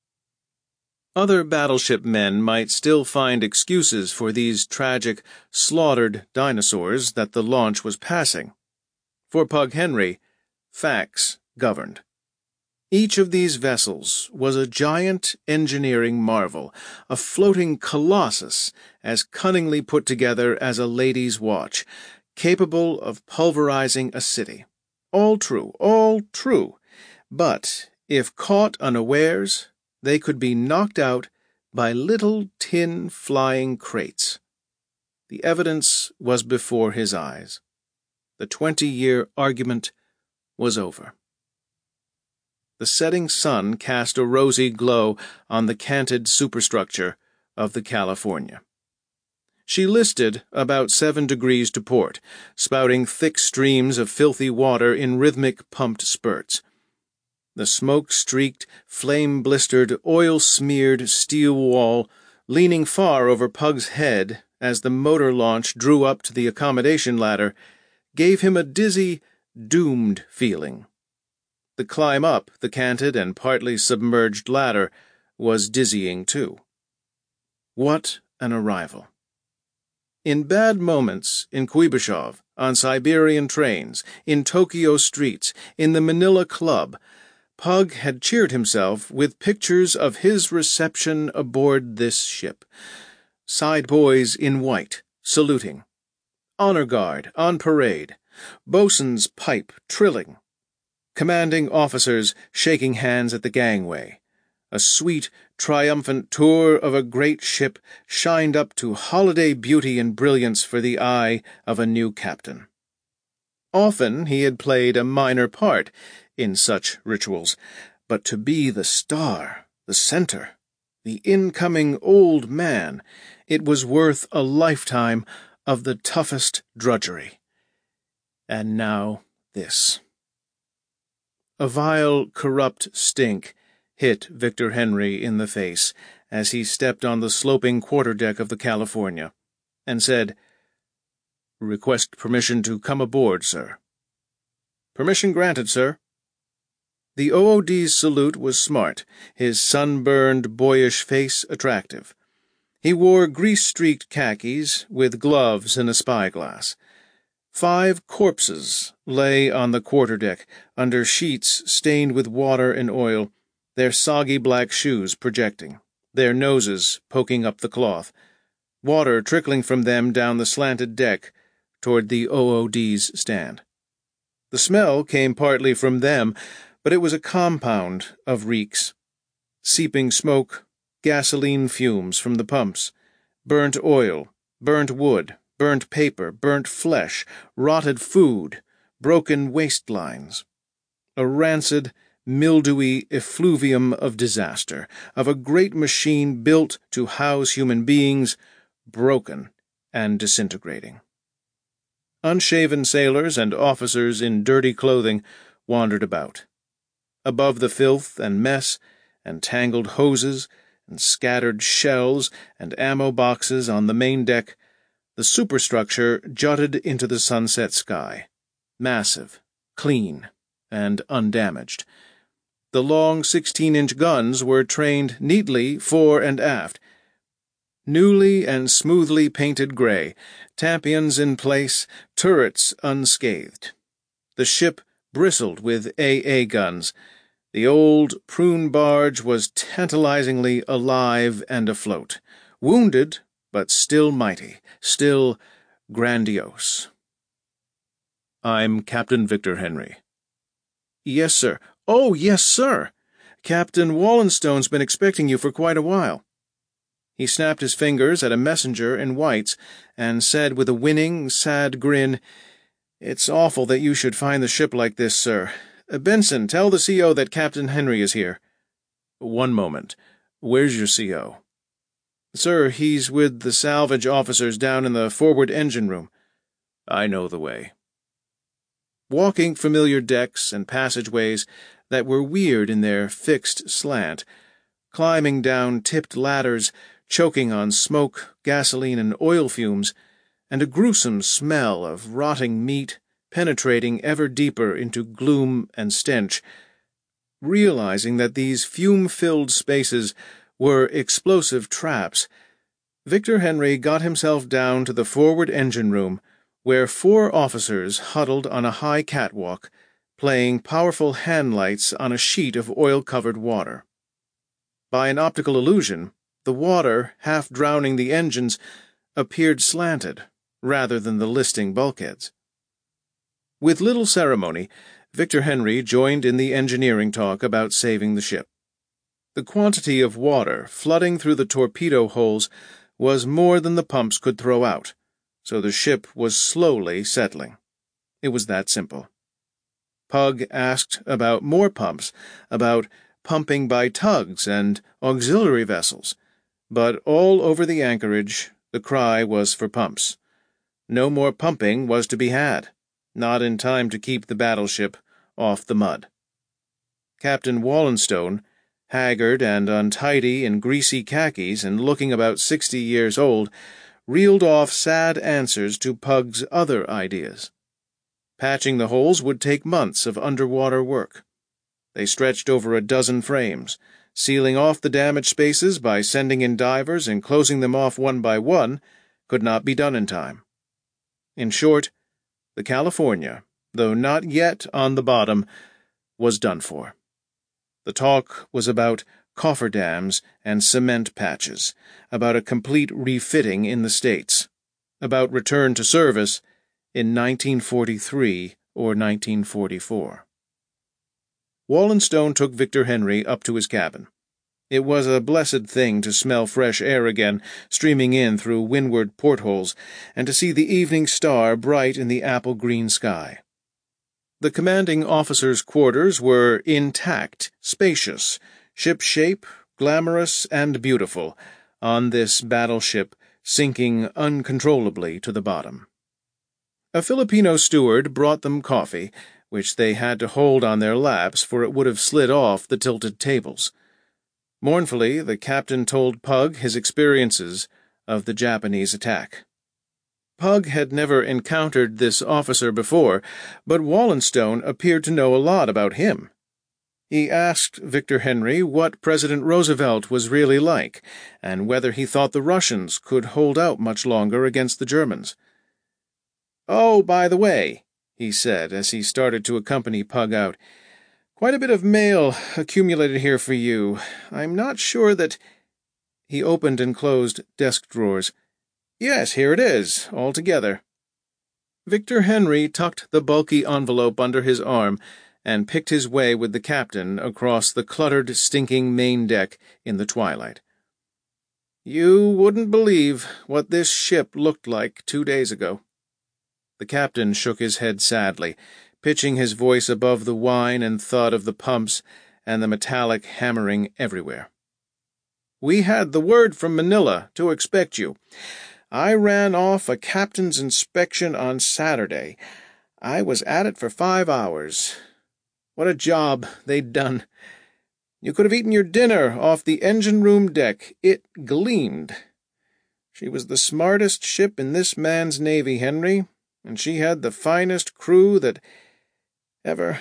Other battleship men might still find excuses for these tragic, slaughtered dinosaurs that the launch was passing. For Pug Henry, facts governed. Each of these vessels was a giant engineering marvel, a floating colossus as cunningly put together as a lady's watch, capable of pulverizing a city. All true, all true. But if caught unawares, they could be knocked out by little tin flying crates. The evidence was before his eyes. The twenty-year argument was over. The setting sun cast a rosy glow on the canted superstructure of the California. She listed about seven degrees to port, spouting thick streams of filthy water in rhythmic pumped spurts. The smoke-streaked, flame-blistered, oil-smeared steel wall, leaning far over Pug's head as the motor launch drew up to the accommodation ladder, gave him a dizzy, doomed feeling. The climb up the canted and partly submerged ladder was dizzying too. What an arrival! In bad moments in Kuibyshev, on Siberian trains, in Tokyo streets, in the Manila Club, Pug had cheered himself with pictures of his reception aboard this ship. Side boys in white, saluting. Honor guard on parade. Bosun's pipe trilling. Commanding officers shaking hands at the gangway. A sweet, triumphant tour of a great ship shined up to holiday beauty and brilliance for the eye of a new captain. Often he had played a minor part in such rituals, but to be the star, the center, the incoming old man, it was worth a lifetime of the toughest drudgery. And now this. A vile, corrupt stink hit Victor Henry in the face as he stepped on the sloping quarterdeck of the California, and said, "Request permission to come aboard, sir." "Permission granted, sir." The O O D's salute was smart, his sunburned, boyish face attractive. He wore grease-streaked khakis with gloves and a spyglass. Five corpses lay on the quarterdeck under sheets stained with water and oil, their soggy black shoes projecting, their noses poking up the cloth, water trickling from them down the slanted deck toward the O O D's stand. The smell came partly from them, but it was a compound of reeks. Seeping smoke, gasoline fumes from the pumps, burnt oil, burnt wood, burnt paper, burnt flesh, rotted food, broken waste lines. A rancid, mildewy effluvium of disaster, of a great machine built to house human beings, broken and disintegrating. Unshaven sailors and officers in dirty clothing wandered about. Above the filth and mess and tangled hoses and scattered shells and ammo boxes on the main deck, the superstructure jutted into the sunset sky, massive, clean, and undamaged. The long sixteen-inch guns were trained neatly fore and aft, newly and smoothly painted gray, tampions in place, turrets unscathed. The ship bristled with A A guns. The old prune barge was tantalizingly alive and afloat, wounded but still mighty, still grandiose. "I'm Captain Victor Henry." "Yes, sir. Oh, yes, sir. Captain Wallenstone's been expecting you for quite a while." He snapped his fingers at a messenger in whites and said with a winning, sad grin, "It's awful that you should find the ship like this, sir. Benson, tell the C O that Captain Henry is here." "One moment. Where's your C O?" "Sir, he's with the salvage officers down in the forward engine room." "I know the way." Walking familiar decks and passageways that were weird in their fixed slant, climbing down tipped ladders, choking on smoke, gasoline, and oil fumes, and a gruesome smell of rotting meat penetrating ever deeper into gloom and stench, realizing that these fume-filled spaces were explosive traps, Victor Henry got himself down to the forward engine room, where four officers huddled on a high catwalk, playing powerful handlights on a sheet of oil-covered water. By an optical illusion, the water, half drowning the engines, appeared slanted, rather than the listing bulkheads. With little ceremony, Victor Henry joined in the engineering talk about saving the ship. The quantity of water flooding through the torpedo holes was more than the pumps could throw out, so the ship was slowly settling. It was that simple. Pug asked about more pumps, about pumping by tugs and auxiliary vessels, but all over the anchorage the cry was for pumps. No more pumping was to be had, not in time to keep the battleship off the mud. Captain Wallenstone, haggard and untidy in greasy khakis and looking about sixty years old, reeled off sad answers to Pug's other ideas. Patching the holes would take months of underwater work. They stretched over a dozen frames. Sealing off the damaged spaces by sending in divers and closing them off one by one could not be done in time. In short, the California, though not yet on the bottom, was done for. The talk was about cofferdams and cement patches, about a complete refitting in the States, about return to service in nineteen forty-three or nineteen forty-four. Wallenstone took Victor Henry up to his cabin. It was a blessed thing to smell fresh air again, streaming in through windward portholes, and to see the evening star bright in the apple-green sky. The commanding officer's quarters were intact, spacious, ship-shape, glamorous, and beautiful, on this battleship sinking uncontrollably to the bottom. A Filipino steward brought them coffee, which they had to hold on their laps, for it would have slid off the tilted tables. Mournfully, the captain told Pug his experiences of the Japanese attack. Pug had never encountered this officer before, but Wallenstone appeared to know a lot about him. He asked Victor Henry what President Roosevelt was really like, and whether he thought the Russians could hold out much longer against the Germans. "Oh, by the way," he said as he started to accompany Pug out, "quite a bit of mail accumulated here for you. I'm not sure that—" He opened and closed desk drawers. "Yes, here it is, all together." Victor Henry tucked the bulky envelope under his arm and picked his way with the captain across the cluttered, stinking main deck in the twilight. "You wouldn't believe what this ship looked like two days ago." The captain shook his head sadly, pitching his voice above the whine and thud of the pumps and the metallic hammering everywhere. "We had the word from Manila to expect you. I ran off a captain's inspection on Saturday. I was at it for five hours. What a job they'd done. You could have eaten your dinner off the engine-room deck. It gleamed. She was the smartest ship in this man's navy, Henry, and she had the finest crew that ever...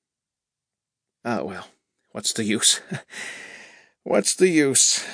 Ah, well, what's the use? What's the use?"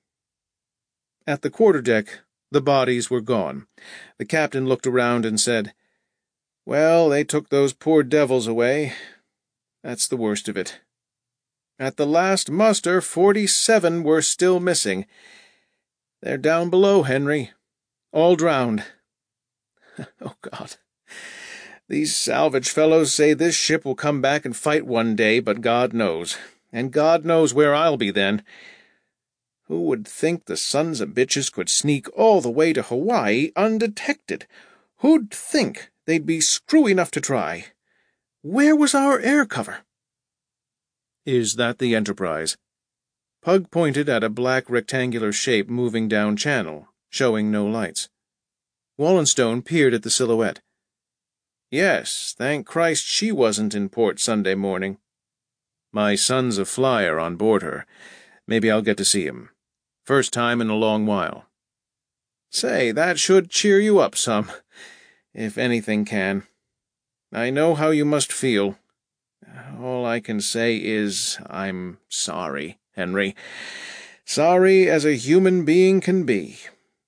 At the quarterdeck, the bodies were gone. The captain looked around and said, "Well, they took those poor devils away. That's the worst of it. At the last muster, forty-seven were still missing. They're down below, Henry. All drowned. Oh, God. These salvage fellows say this ship will come back and fight one day, but God knows. And God knows where I'll be then. Who would think the sons of bitches could sneak all the way to Hawaii undetected? Who'd think they'd be screwy enough to try? Where was our air cover?" "Is that the Enterprise?" Pug pointed at a black rectangular shape moving down channel, showing no lights. Wallenstone peered at the silhouette. "Yes, thank Christ she wasn't in port Sunday morning. My son's a flyer on board her. Maybe I'll get to see him. First time in a long while." "Say, that should cheer you up some, if anything can. I know how you must feel. All I can say is I'm sorry, Henry. Sorry as a human being can be."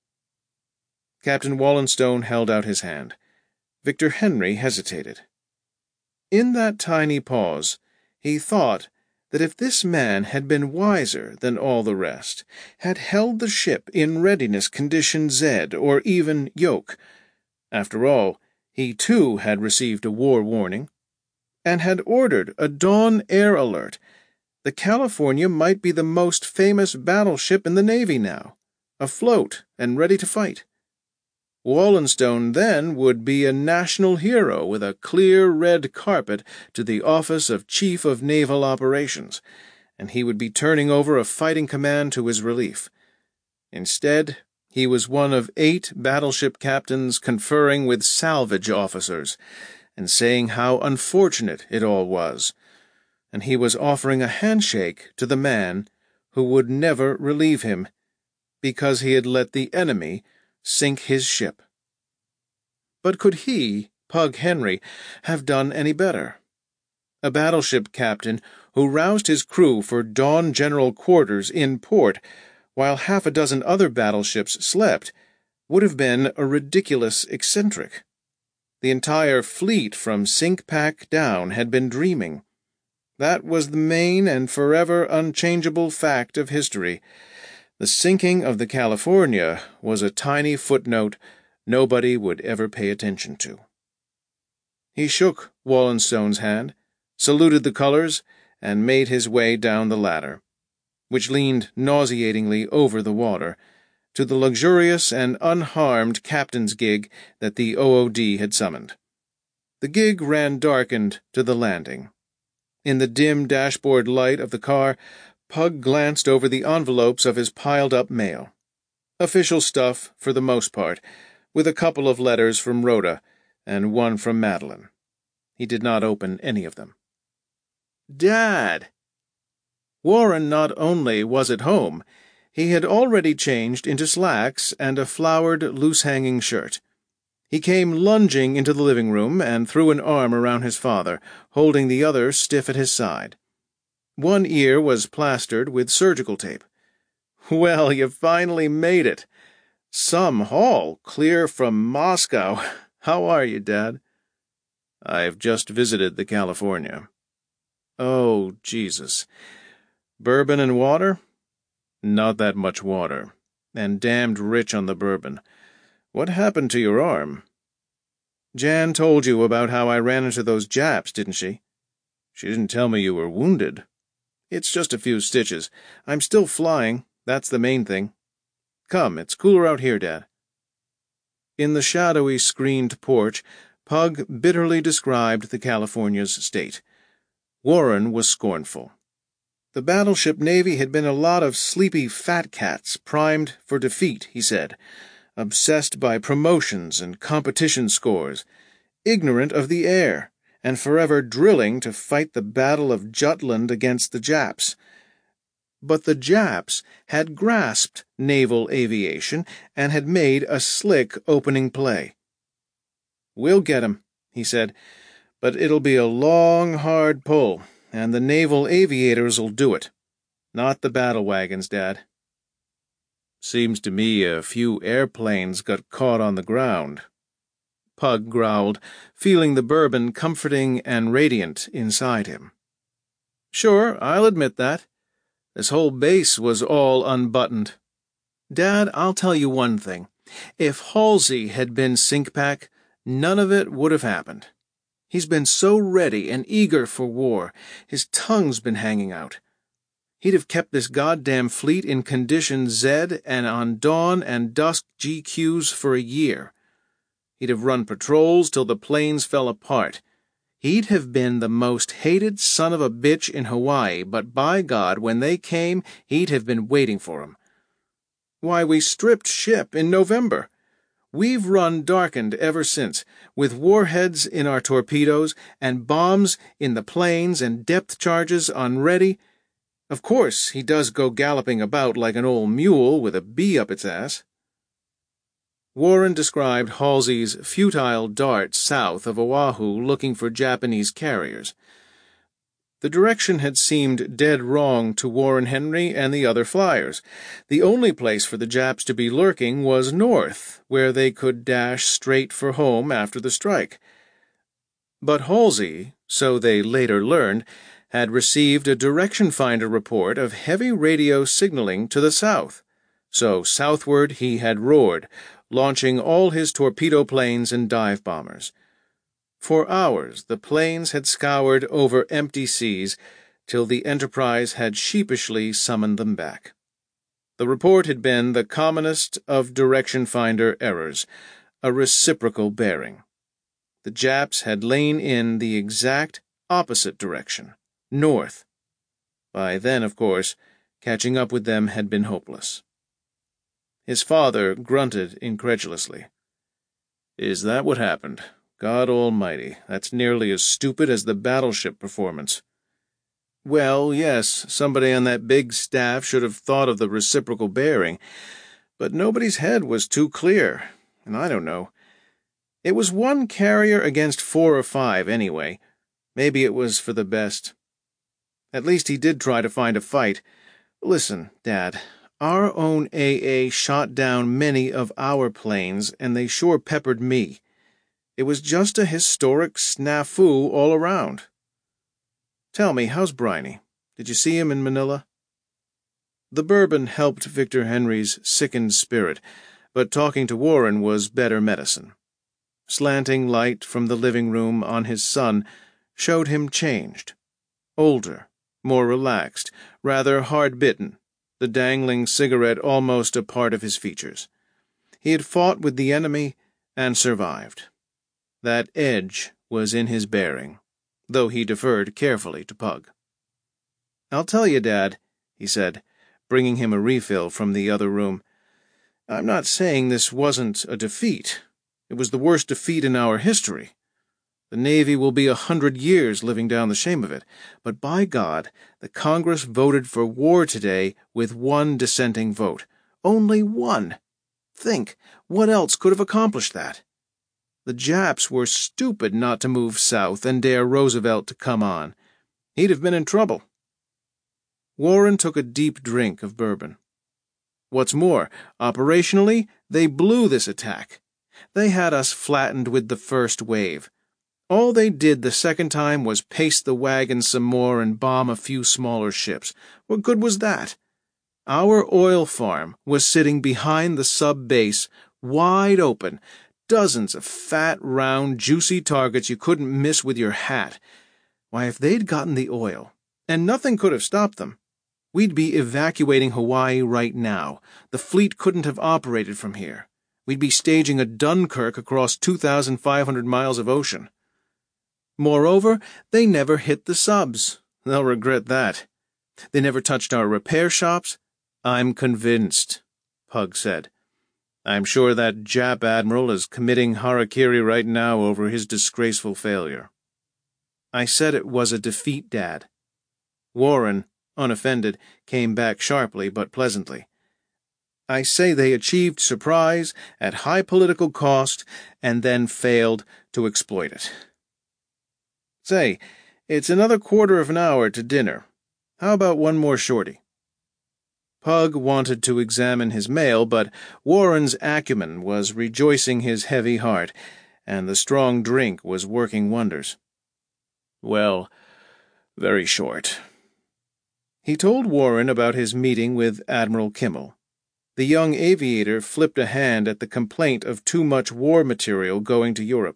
Captain Wallenstone held out his hand. Victor Henry hesitated. In that tiny pause, he thought that if this man had been wiser than all the rest, had held the ship in readiness condition Z or even yoke, after all, he too had received a war warning, and had ordered a dawn air alert, the California might be the most famous battleship in the Navy now, afloat and ready to fight. Wallenstone then would be a national hero with a clear red carpet to the office of Chief of Naval Operations, and he would be turning over a fighting command to his relief. Instead, he was one of eight battleship captains conferring with salvage officers, and saying how unfortunate it all was, and he was offering a handshake to the man who would never relieve him, because he had let the enemy sink his ship. But could he, Pug Henry, have done any better? A battleship captain who roused his crew for dawn general quarters in port, while half a dozen other battleships slept, would have been a ridiculous eccentric. The entire fleet from Sink-Pack down had been dreaming. That was the main and forever unchangeable fact of history. The sinking of the California was a tiny footnote nobody would ever pay attention to. He shook Wallenstone's hand, saluted the colors, and made his way down the ladder, which leaned nauseatingly over the water, to the luxurious and unharmed captain's gig that the O O D had summoned. The gig ran darkened to the landing. In the dim dashboard light of the car, Pug glanced over the envelopes of his piled-up mail. Official stuff, for the most part, with a couple of letters from Rhoda and one from Madeline. He did not open any of them. "Dad!" Warren not only was at home, he had already changed into slacks and a flowered, loose-hanging shirt. He came lunging into the living room and threw an arm around his father, holding the other stiff at his side. One ear was plastered with surgical tape. "Well, you finally made it. Some haul, clear from Moscow. How are you, Dad?" "I've just visited the California." "Oh, Jesus. Bourbon and water?" Not that much water, and damned rich on the bourbon. What happened to your arm? Jan told you about how I ran into those Japs, didn't she? She didn't tell me you were wounded. It's just a few stitches. I'm still flying, that's the main thing. Come, it's cooler out here, Dad. In the shadowy, screened porch, Pug bitterly described the California's state. Warren was scornful. The battleship Navy had been a lot of sleepy fat cats primed for defeat, he said, obsessed by promotions and competition scores, ignorant of the air, and forever drilling to fight the Battle of Jutland against the Japs. But the Japs had grasped naval aviation and had made a slick opening play. "We'll get 'em," he said, "but it'll be a long, hard pull, and the naval aviators'll do it. Not the battle wagons, Dad." "Seems to me a few airplanes got caught on the ground," Pug growled, feeling the bourbon comforting and radiant inside him. "Sure, I'll admit that. This whole base was all unbuttoned. Dad, I'll tell you one thing. If Halsey had been SINCPAC, none of it would have happened. He's been so ready and eager for war, his tongue's been hanging out. He'd have kept this goddamn fleet in condition Z and on dawn and dusk G Qs for a year. He'd have run patrols till the planes fell apart. He'd have been the most hated son of a bitch in Hawaii, but by God, when they came, he'd have been waiting for 'em. Why, we stripped ship in November. We've run darkened ever since, with warheads in our torpedoes and bombs in the planes and depth charges on ready. Of course, he does go galloping about like an old mule with a bee up its ass." Warren described Halsey's futile dart south of Oahu looking for Japanese carriers. The direction had seemed dead wrong to Warren Henry and the other flyers. The only place for the Japs to be lurking was north, where they could dash straight for home after the strike. But Halsey, so they later learned, had received a direction finder report of heavy radio signaling to the south. So southward he had roared, launching all his torpedo planes and dive bombers. For hours the planes had scoured over empty seas till the Enterprise had sheepishly summoned them back. The report had been the commonest of direction finder errors, a reciprocal bearing. The Japs had lain in the exact opposite direction, north. By then, of course, catching up with them had been hopeless. His father grunted incredulously. "Is that what happened? God Almighty, that's nearly as stupid as the battleship performance." "Well, yes, somebody on that big staff should have thought of the reciprocal bearing, but nobody's head was too clear, and I don't know. It was one carrier against four or five, anyway. Maybe it was for the best. At least he did try to find a fight. Listen, Dad, our own A A shot down many of our planes, and they sure peppered me. It was just a historic snafu all around. Tell me, how's Briney? Did you see him in Manila?" The bourbon helped Victor Henry's sickened spirit, but talking to Warren was better medicine. Slanting light from the living room on his son showed him changed. Older, more relaxed, rather hard-bitten, the dangling cigarette almost a part of his features. He had fought with the enemy and survived. That edge was in his bearing, though he deferred carefully to Pug. "I'll tell you, Dad," he said, bringing him a refill from the other room. "I'm not saying this wasn't a defeat. It was the worst defeat in our history. The Navy will be a hundred years living down the shame of it, but by God, the Congress voted for war today with one dissenting vote. Only one! Think, what else could have accomplished that? The Japs were stupid not to move south and dare Roosevelt to come on. He'd have been in trouble." Warren took a deep drink of bourbon. "What's more, operationally, they blew this attack. They had us flattened with the first wave. All they did the second time was pace the wagon some more and bomb a few smaller ships. What good was that? Our oil farm was sitting behind the sub-base, wide open, dozens of fat, round, juicy targets you couldn't miss with your hat. Why, if they'd gotten the oil, and nothing could have stopped them, we'd be evacuating Hawaii right now. The fleet couldn't have operated from here. We'd be staging a Dunkirk across two thousand five hundred miles of ocean. Moreover, they never hit the subs. They'll regret that. They never touched our repair shops. I'm convinced, Pug said. I'm sure that Jap admiral is committing harakiri right now over his disgraceful failure. I said it was a defeat, Dad. Warren, unoffended, came back sharply but pleasantly. I say they achieved surprise at high political cost and then failed to exploit it. Say, it's another quarter of an hour to dinner. How about one more shorty? Pug wanted to examine his mail, but Warren's acumen was rejoicing his heavy heart, and the strong drink was working wonders. Well, very short. He told Warren about his meeting with Admiral Kimmel. The young aviator flipped a hand at the complaint of too much war material going to Europe.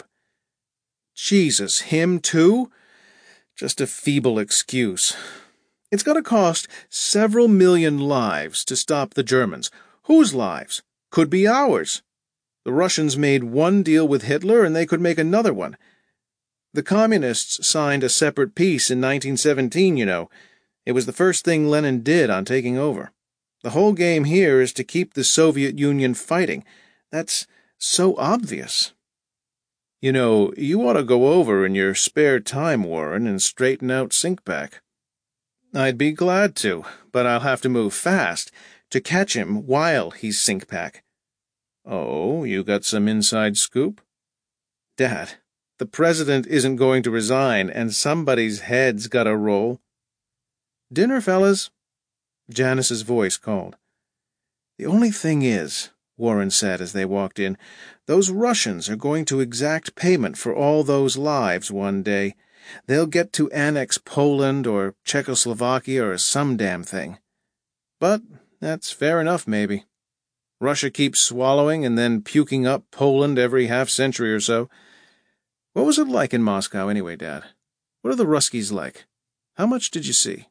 Jesus, him too? Just a feeble excuse. It's going to cost several million lives to stop the Germans. Whose lives? Could be ours. The Russians made one deal with Hitler and they could make another one. The Communists signed a separate peace in nineteen seventeen, you know. It was the first thing Lenin did on taking over. The whole game here is to keep the Soviet Union fighting. That's so obvious. You know, you ought to go over in your spare time, Warren, and straighten out Sinkback. I'd be glad to, but I'll have to move fast to catch him while he's Sinkback. Oh, you got some inside scoop? Dad, the president isn't going to resign, and somebody's head's got to roll. Dinner, fellas? Janice's voice called. The only thing is, Warren said as they walked in, those Russians are going to exact payment for all those lives one day. They'll get to annex Poland or Czechoslovakia or some damn thing. But that's fair enough, maybe. Russia keeps swallowing and then puking up Poland every half-century or so. What was it like in Moscow anyway, Dad? What are the Ruskies like? How much did you see?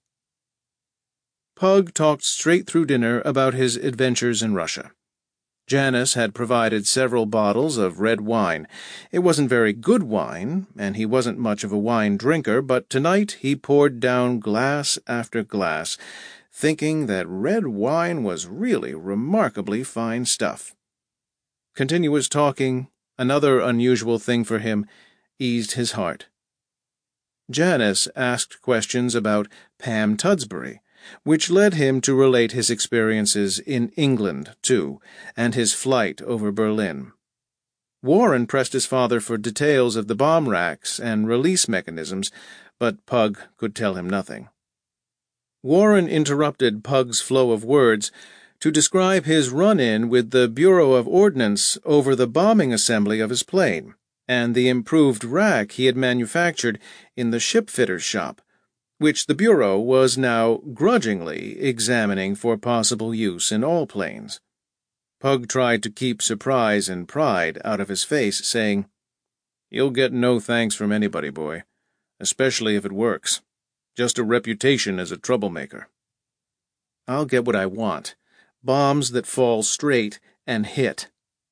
Pug talked straight through dinner about his adventures in Russia. Janice had provided several bottles of red wine. It wasn't very good wine, and he wasn't much of a wine drinker, but tonight he poured down glass after glass, thinking that red wine was really remarkably fine stuff. Continuous talking, another unusual thing for him, eased his heart. Janice asked questions about Pam Tudsbury, which led him to relate his experiences in England, too, and his flight over Berlin. Warren pressed his father for details of the bomb racks and release mechanisms, but Pug could tell him nothing. Warren interrupted Pug's flow of words to describe his run-in with the Bureau of Ordnance over the bombing assembly of his plane, and the improved rack he had manufactured in the shipfitter's shop, which the Bureau was now grudgingly examining for possible use in all planes. Pug tried to keep surprise and pride out of his face, saying, "You'll get no thanks from anybody, boy, especially if it works. Just a reputation as a troublemaker." "I'll get what I want. Bombs that fall straight and hit."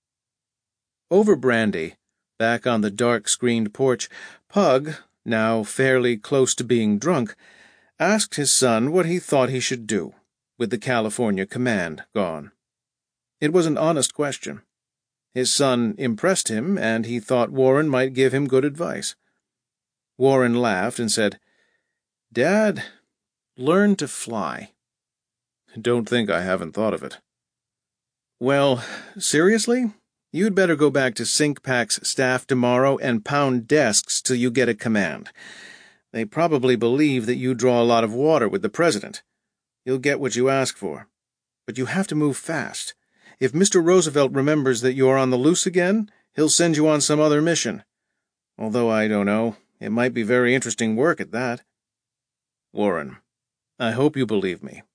Over brandy, back on the dark-screened porch, Pug, now fairly close to being drunk, asked his son what he thought he should do, with the California command gone. It was an honest question. His son impressed him, and he thought Warren might give him good advice. Warren laughed and said, "Dad, learn to fly." "Don't think I haven't thought of it." "Well, seriously? You'd better go back to Sinkpack's staff tomorrow and pound desks till you get a command. They probably believe that you draw a lot of water with the president. You'll get what you ask for. But you have to move fast. If Mister Roosevelt remembers that you're on the loose again, he'll send you on some other mission. Although I don't know, it might be very interesting work at that." "Warren, I hope you believe me.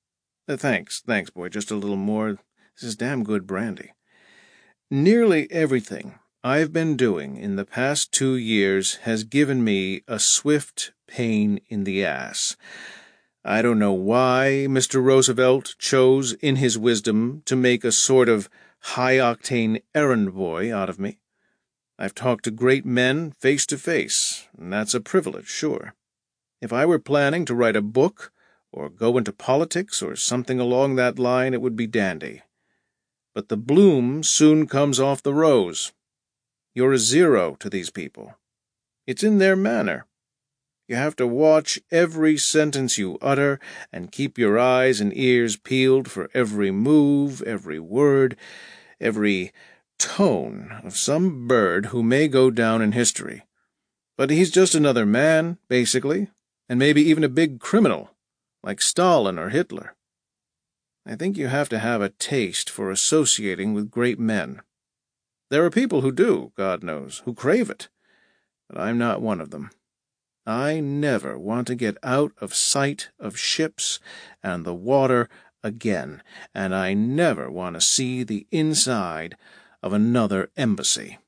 Uh, thanks, thanks, boy, just a little more. This is damn good brandy. Nearly everything I've been doing in the past two years has given me a swift pain in the ass. I don't know why Mister Roosevelt chose, in his wisdom, to make a sort of high-octane errand boy out of me. I've talked to great men face to face, and that's a privilege, sure. If I were planning to write a book, or go into politics, or something along that line, it would be dandy. But the bloom soon comes off the rose. You're a zero to these people. It's in their manner. You have to watch every sentence you utter and keep your eyes and ears peeled for every move, every word, every tone of some bird who may go down in history. But he's just another man, basically, and maybe even a big criminal, like Stalin or Hitler. I think you have to have a taste for associating with great men. There are people who do, God knows, who crave it, but I'm not one of them. I never want to get out of sight of ships and the water again, and I never want to see the inside of another embassy.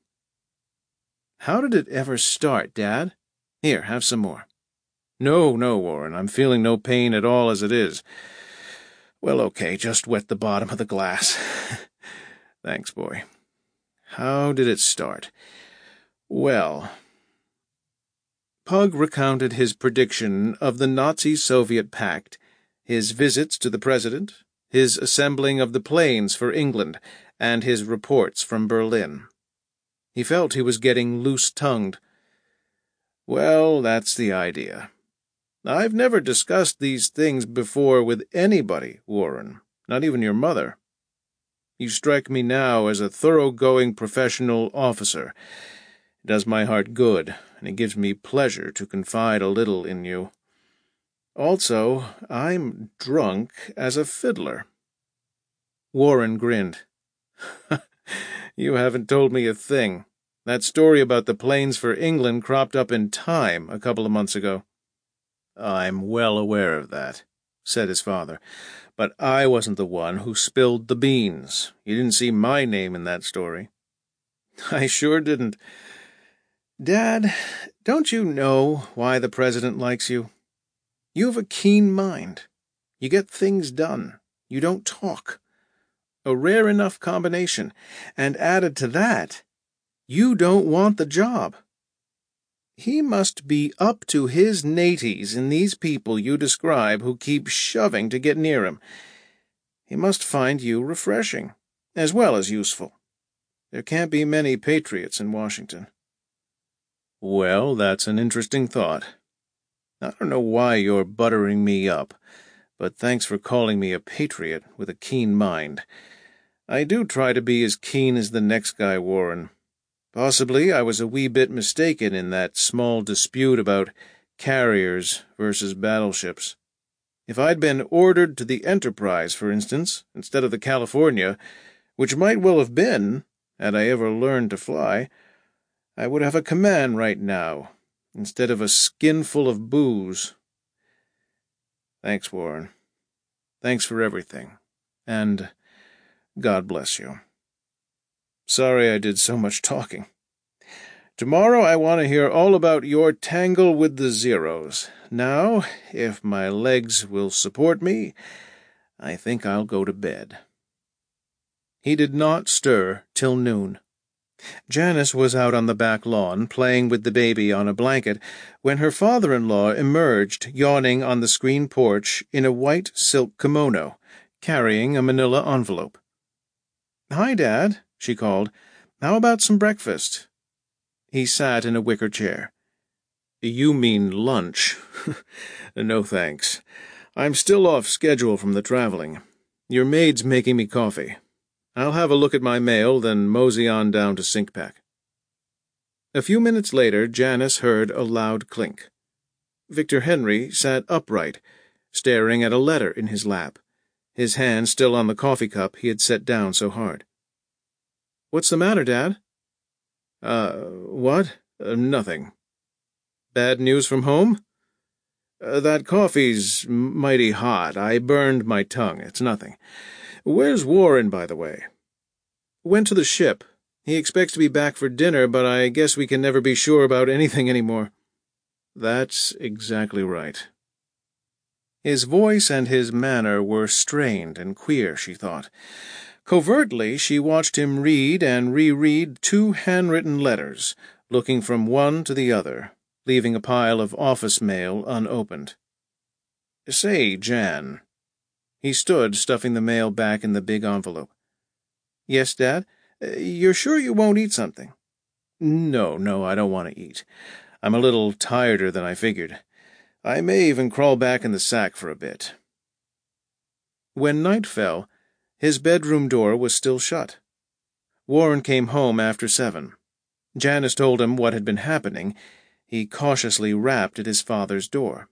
How did it ever start, Dad? Here, have some more. No, no, Warren, I'm feeling no pain at all as it is. Well, okay, just wet the bottom of the glass. Thanks, boy. How did it start? Well, Pug recounted his prediction of the Nazi-Soviet pact, his visits to the president, his assembling of the planes for England, and his reports from Berlin. He felt he was getting loose-tongued. Well, that's the idea. I've never discussed these things before with anybody, Warren, not even your mother. You strike me now as a thoroughgoing professional officer. It does my heart good, and it gives me pleasure to confide a little in you. Also, I'm drunk as a fiddler. Warren grinned. You haven't told me a thing. That story about the planes for England cropped up in Time a couple of months ago. I'm well aware of that, said his father, but I wasn't the one who spilled the beans. You didn't see my name in that story. I sure didn't. Dad, don't you know why the president likes you? You have a keen mind. You get things done. You don't talk. A rare enough combination. And added to that, you don't want the job. He must be up to his naties in these people you describe who keep shoving to get near him. He must find you refreshing, as well as useful. There can't be many patriots in Washington. Well, that's an interesting thought. I don't know why you're buttering me up, but thanks for calling me a patriot with a keen mind. I do try to be as keen as the next guy, Warren. Possibly I was a wee bit mistaken in that small dispute about carriers versus battleships. If I'd been ordered to the Enterprise, for instance, instead of the California, which might well have been, had I ever learned to fly, I would have a command right now, instead of a skinful of booze. Thanks, Warren. Thanks for everything. And God bless you. Sorry I did so much talking. Tomorrow I want to hear all about your tangle with the Zeros. Now, if my legs will support me, I think I'll go to bed. He did not stir till noon. Janice was out on the back lawn, playing with the baby on a blanket, when her father-in-law emerged, yawning on the screen porch in a white silk kimono, carrying a manila envelope. "Hi, Dad," she called. "How about some breakfast?" He sat in a wicker chair. "You mean lunch. No thanks. I'm still off schedule from the traveling. Your maid's making me coffee. I'll have a look at my mail, then mosey on down to Sinkpack." A few minutes later, Janice heard a loud clink. Victor Henry sat upright, staring at a letter in his lap, his hand still on the coffee cup he had set down so hard. "What's the matter, Dad?" Uh, what? Uh, nothing. Bad news from home? Uh, that coffee's mighty hot. I burned my tongue. It's nothing. Where's Warren, by the way? Went to the ship. He expects to be back for dinner, but I guess we can never be sure about anything anymore. That's exactly right. His voice and his manner were strained and queer, she thought. Covertly, she watched him read and reread two handwritten letters, looking from one to the other, leaving a pile of office mail unopened. Say, Jan. He stood, stuffing the mail back in the big envelope. Yes, Dad? You're sure you won't eat something? No, no, I don't want to eat. I'm a little tireder than I figured. I may even crawl back in the sack for a bit. When night fell, his bedroom door was still shut. Warren came home after seven. Janice told him what had been happening. He cautiously rapped at his father's door.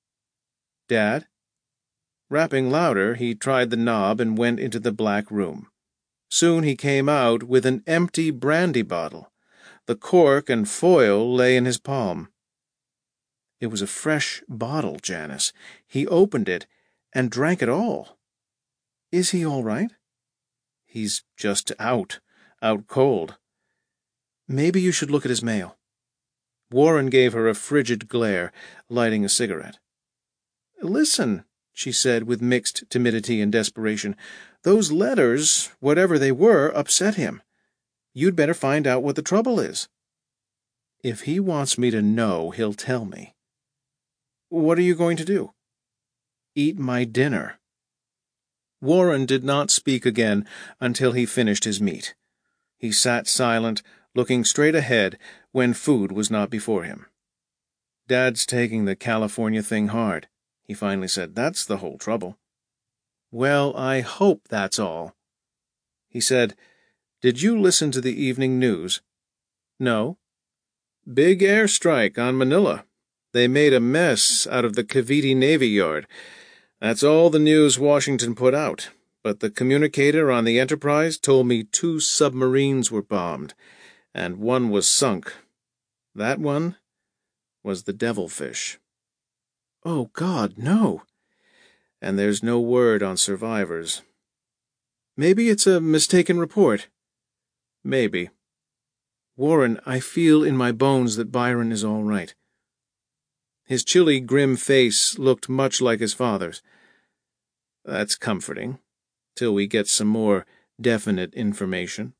Dad? Rapping louder, he tried the knob and went into the black room. Soon he came out with an empty brandy bottle. The cork and foil lay in his palm. It was a fresh bottle, Janice. He opened it and drank it all. Is he all right? He's just out, out cold. Maybe you should look at his mail. Warren gave her a frigid glare, lighting a cigarette. Listen, she said with mixed timidity and desperation. Those letters, whatever they were, upset him. You'd better find out what the trouble is. If he wants me to know, he'll tell me. What are you going to do? Eat my dinner. Warren did not speak again until he finished his meat. He sat silent, looking straight ahead when food was not before him. Dad's taking the California thing hard, he finally said. That's the whole trouble. Well, I hope that's all. He said, Did you listen to the evening news? No. Big airstrike on Manila. They made a mess out of the Cavite Navy Yard. That's all the news Washington put out. But the communicator on the Enterprise told me two submarines were bombed, and one was sunk. That one was the Devilfish. Oh, God, no. And there's no word on survivors. Maybe it's a mistaken report. Maybe. Warren, I feel in my bones that Byron is all right. His chilly, grim face looked much like his father's. That's comforting, till we get some more definite information.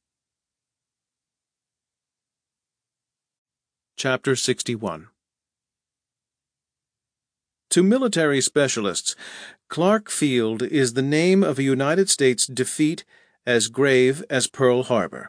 Chapter sixty-one. To military specialists, Clark Field is the name of a United States defeat as grave as Pearl Harbor.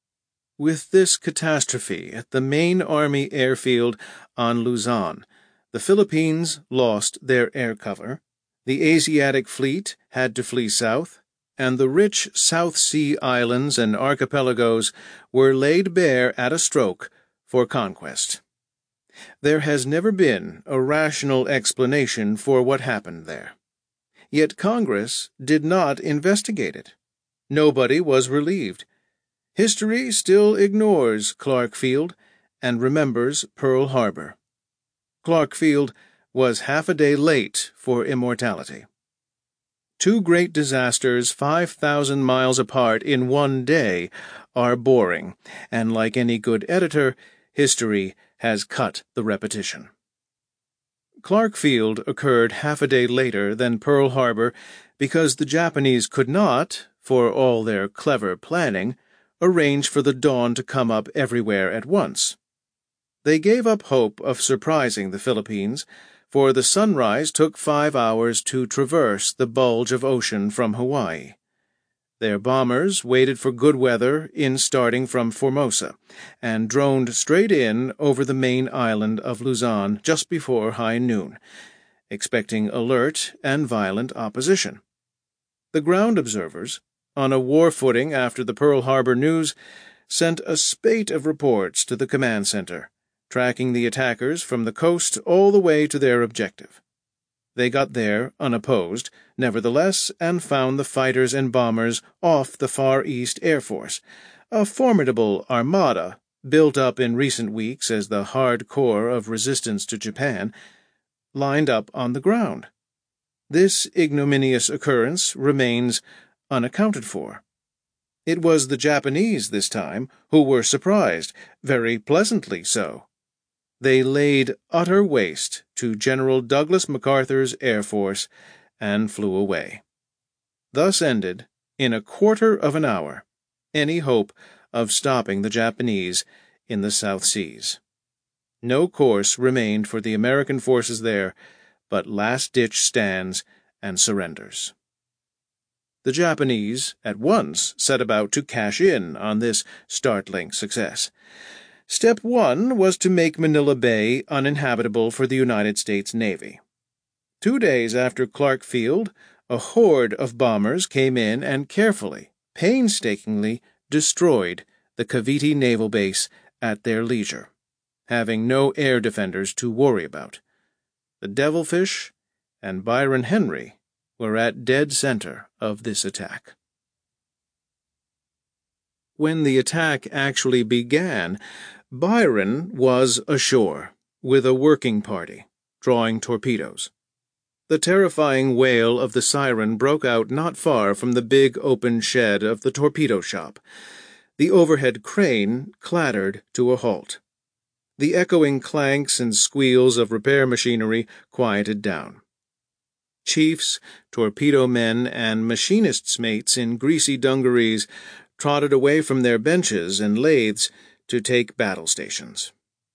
With this catastrophe at the main Army airfield on Luzon, the Philippines lost their air cover, the Asiatic fleet had to flee south, and the rich South Sea islands and archipelagos were laid bare at a stroke for conquest. There has never been a rational explanation for what happened there. Yet Congress did not investigate it. Nobody was relieved. History still ignores Clark Field and remembers Pearl Harbor. Clark Field was half a day late for immortality. Two great disasters five thousand miles apart in one day are boring, and like any good editor, history has cut the repetition. Clark Field occurred half a day later than Pearl Harbor because the Japanese could not, for all their clever planning, arrange for the dawn to come up everywhere at once. They gave up hope of surprising the Philippines, for the sunrise took five hours to traverse the bulge of ocean from Hawaii. Their bombers waited for good weather in starting from Formosa, and droned straight in over the main island of Luzon just before high noon, expecting alert and violent opposition. The ground observers, on a war footing after the Pearl Harbor news, sent a spate of reports to the command center, tracking the attackers from the coast all the way to their objective. They got there unopposed, nevertheless, and found the fighters and bombers off the Far East Air Force, a formidable armada built up in recent weeks as the hard core of resistance to Japan. lined up on the ground. This ignominious occurrence remains unaccounted for. It was the Japanese this time who were surprised, very pleasantly so. They laid utter waste to General Douglas MacArthur's Air Force and flew away. Thus ended, in a quarter of an hour, any hope of stopping the Japanese in the South Seas. No course remained for the American forces there but last-ditch stands and surrenders. The Japanese at once set about to cash in on this startling success. Step one was to make Manila Bay uninhabitable for the United States Navy. Two days after Clark Field, a horde of bombers came in and carefully, painstakingly destroyed the Cavite Naval Base at their leisure, having no air defenders to worry about. The Devilfish and Byron Henry were at dead center of this attack. When the attack actually began, Byron was ashore with a working party, drawing torpedoes. The terrifying wail of the siren broke out not far from the big open shed of the torpedo shop. The overhead crane clattered to a halt. The echoing clanks and squeals of repair machinery quieted down. Chiefs, torpedo men, and machinists' mates in greasy dungarees trotted away from their benches and lathes to take battle stations.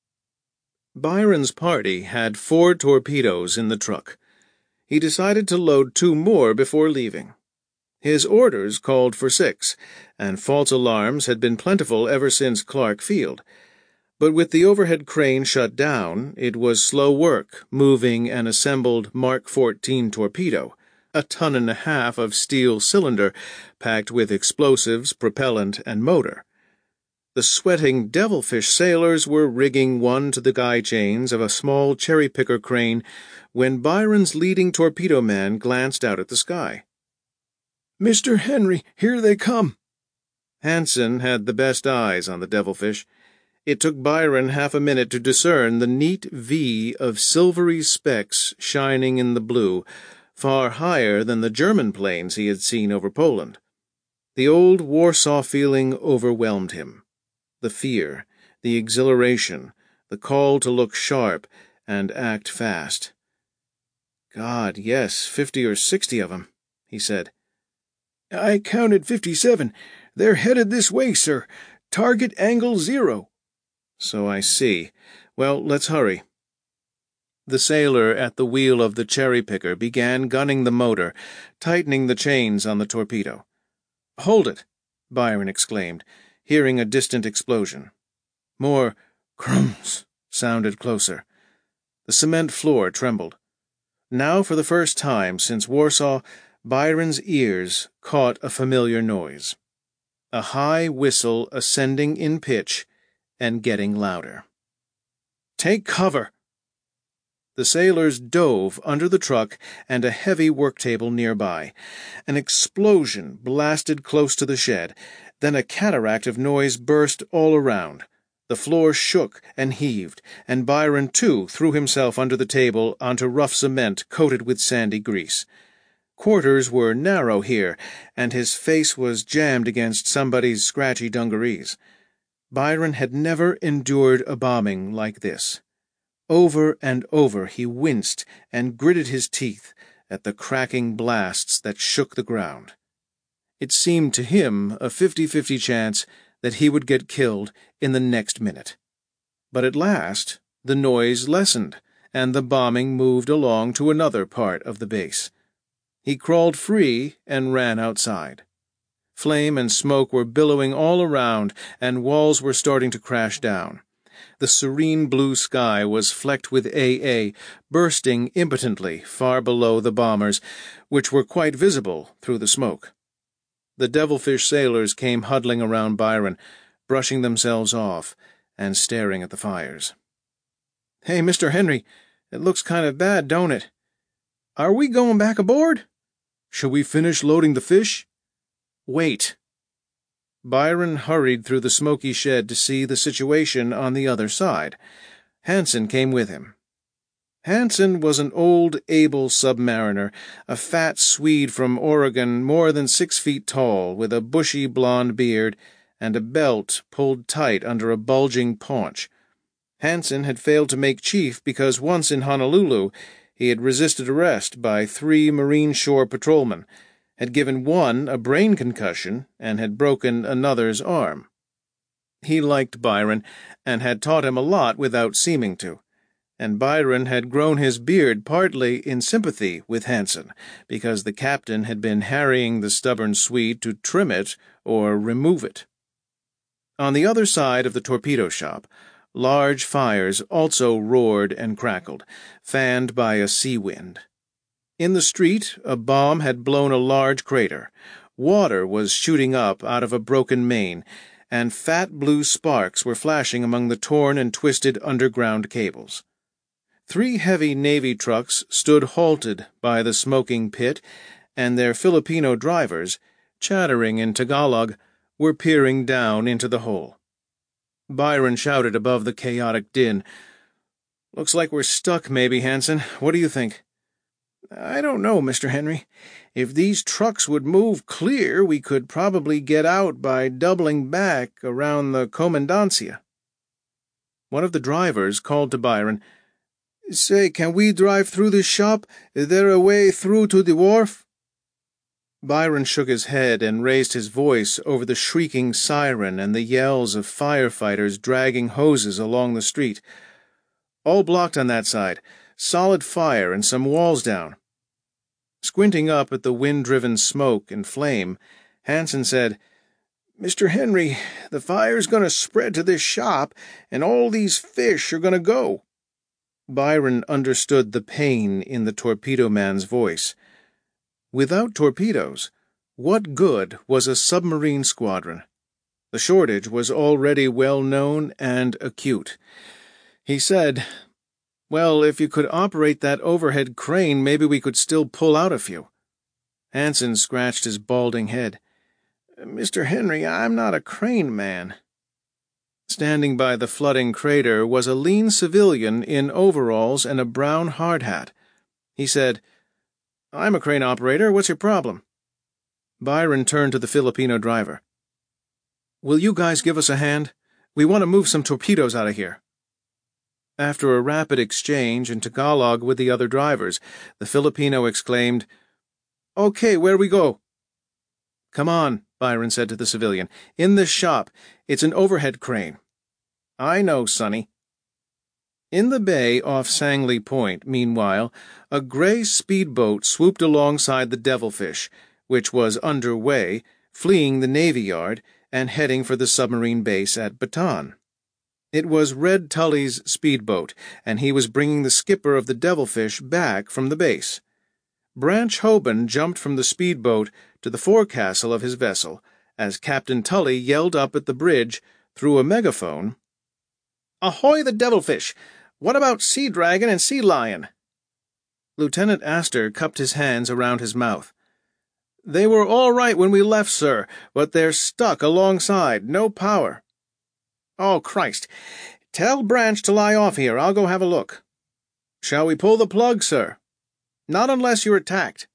Byron's party had four torpedoes in the truck. He decided to load two more before leaving. His orders called for six, and false alarms had been plentiful ever since Clark Field. But with the overhead crane shut down, it was slow work moving an assembled Mark fourteen torpedo, a ton and a half of steel cylinder packed with explosives, propellant, and motor. The sweating Devilfish sailors were rigging one to the guy chains of a small cherry-picker crane when Byron's leading torpedo man glanced out at the sky. "Mister Henry, here they come!" Hansen had the best eyes on the Devilfish. It took Byron half a minute to discern the neat V of silvery specks shining in the blue, far higher than the German planes he had seen over Poland. The old Warsaw feeling overwhelmed him. The fear, the exhilaration, the call to look sharp and act fast. "God, yes, fifty or sixty of 'em," he said. "I counted fifty-seven. They're headed this way, sir. Target angle zero." "So I see. Well, let's hurry." The sailor at the wheel of the cherry-picker began gunning the motor, tightening the chains on the torpedo. "Hold it!" Byron exclaimed, hearing a distant explosion. More crums sounded closer. The cement floor trembled. Now, for the first time since Warsaw, Byron's ears caught a familiar noise. A high whistle ascending in pitch and getting louder. "Take cover!" The sailors dove under the truck and a heavy work table nearby. An explosion blasted close to the shed. Then a cataract of noise burst all around. The floor shook and heaved, and Byron, too, threw himself under the table onto rough cement coated with sandy grease. Quarters were narrow here, and his face was jammed against somebody's scratchy dungarees. Byron had never endured a bombing like this. Over and over he winced and gritted his teeth at the cracking blasts that shook the ground. It seemed to him a fifty-fifty chance that he would get killed in the next minute. But at last the noise lessened, and the bombing moved along to another part of the base. He crawled free and ran outside. Flame and smoke were billowing all around, and walls were starting to crash down. The serene blue sky was flecked with A A, bursting impotently far below the bombers, which were quite visible through the smoke. The Devilfish sailors came huddling around Byron, brushing themselves off and staring at the fires. "Hey, Mister Henry, it looks kind of bad, don't it? Are we going back aboard? Shall we finish loading the fish?" "Wait." Byron hurried through the smoky shed to see the situation on the other side. Hansen came with him. Hansen was an old, able submariner, a fat Swede from Oregon more than six feet tall, with a bushy blond beard and a belt pulled tight under a bulging paunch. Hansen had failed to make chief because once in Honolulu he had resisted arrest by three Marine Shore patrolmen, had given one a brain concussion, and had broken another's arm. He liked Byron, and had taught him a lot without seeming to. And Byron had grown his beard partly in sympathy with Hansen, because the captain had been harrying the stubborn Swede to trim it or remove it. On the other side of the torpedo shop, large fires also roared and crackled, fanned by a sea wind. In the street, a bomb had blown a large crater. Water was shooting up out of a broken main, and fat blue sparks were flashing among the torn and twisted underground cables. Three heavy Navy trucks stood halted by the smoking pit, and their Filipino drivers, chattering in Tagalog, were peering down into the hole. Byron shouted above the chaotic din, "Looks like we're stuck, maybe, Hansen. What do you think?" "I don't know, Mister Henry. If these trucks would move clear, we could probably get out by doubling back around the Comandancia." One of the drivers called to Byron, "Say, can we drive through this shop? Is there a way through to the wharf?" Byron shook his head and raised his voice over the shrieking siren and the yells of firefighters dragging hoses along the street. "All blocked on that side. Solid fire and some walls down." Squinting up at the wind-driven smoke and flame, Hansen said, "Mister Henry, the fire's going to spread to this shop, and all these fish are going to go." Byron understood the pain in the torpedo man's voice. Without torpedoes, what good was a submarine squadron? The shortage was already well known and acute. He said, "Well, if you could operate that overhead crane, maybe we could still pull out a few." Hansen scratched his balding head. "Mister Henry, I'm not a crane man." Standing by the flooding crater was a lean civilian in overalls and a brown hard hat. He said, "I'm a crane operator. What's your problem?" Byron turned to the Filipino driver. "Will you guys give us a hand? We want to move some torpedoes out of here." After a rapid exchange in Tagalog with the other drivers, the Filipino exclaimed, "Okay, where we go?" "Come on," Byron said to the civilian. "In this shop. It's an overhead crane." "I know, Sonny." In the bay off Sangley Point, meanwhile, a gray speedboat swooped alongside the Devilfish, which was under way, fleeing the Navy Yard and heading for the submarine base at Bataan. It was Red Tully's speedboat, and he was bringing the skipper of the Devilfish back from the base. Branch Hoban jumped from the speedboat to the forecastle of his vessel as Captain Tully yelled up at the bridge through a megaphone, "Ahoy the Devilfish! What about Sea Dragon and Sea Lion?" Lieutenant Astor cupped his hands around his mouth. "They were all right when we left, sir, but they're stuck alongside, no power." "Oh, Christ! Tell Branch to lie off here. I'll go have a look." "Shall we pull the plug, sir?" "Not unless you're attacked."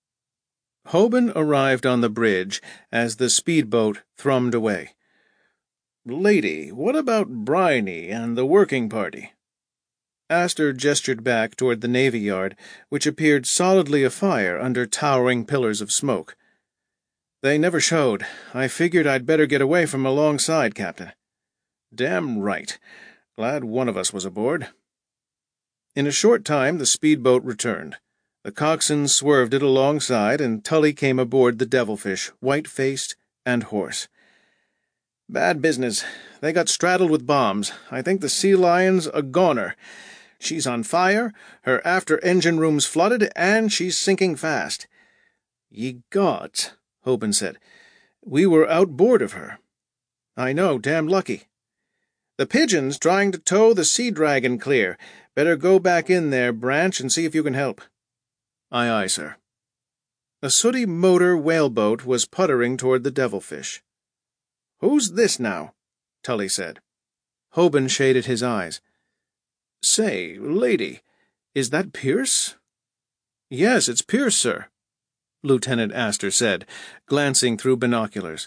Hoban arrived on the bridge as the speedboat thrummed away. "Lady, what about Briney and the working party?" Astor gestured back toward the Navy Yard, which appeared solidly afire under towering pillars of smoke. "They never showed. I figured I'd better get away from alongside, Captain." "Damn right. Glad one of us was aboard." In a short time the speedboat returned. The coxswain swerved it alongside, and Tully came aboard the Devilfish, white-faced and hoarse. "Bad business. They got straddled with bombs. I think the Sea Lion's a goner. She's on fire, her after-engine room's flooded, and she's sinking fast." "Ye gods," Hoban said. "We were outboard of her." "I know, damn lucky." "The Pigeon's trying to tow the Sea Dragon clear. Better go back in there, Branch, and see if you can help." "Aye, aye, sir." A sooty motor whaleboat was puttering toward the Devilfish. "Who's this now?" Tully said. Hoban shaded his eyes. "Say, lady, Is that Pierce? Yes, it's Pierce, sir, Lieutenant Astor said, glancing through binoculars.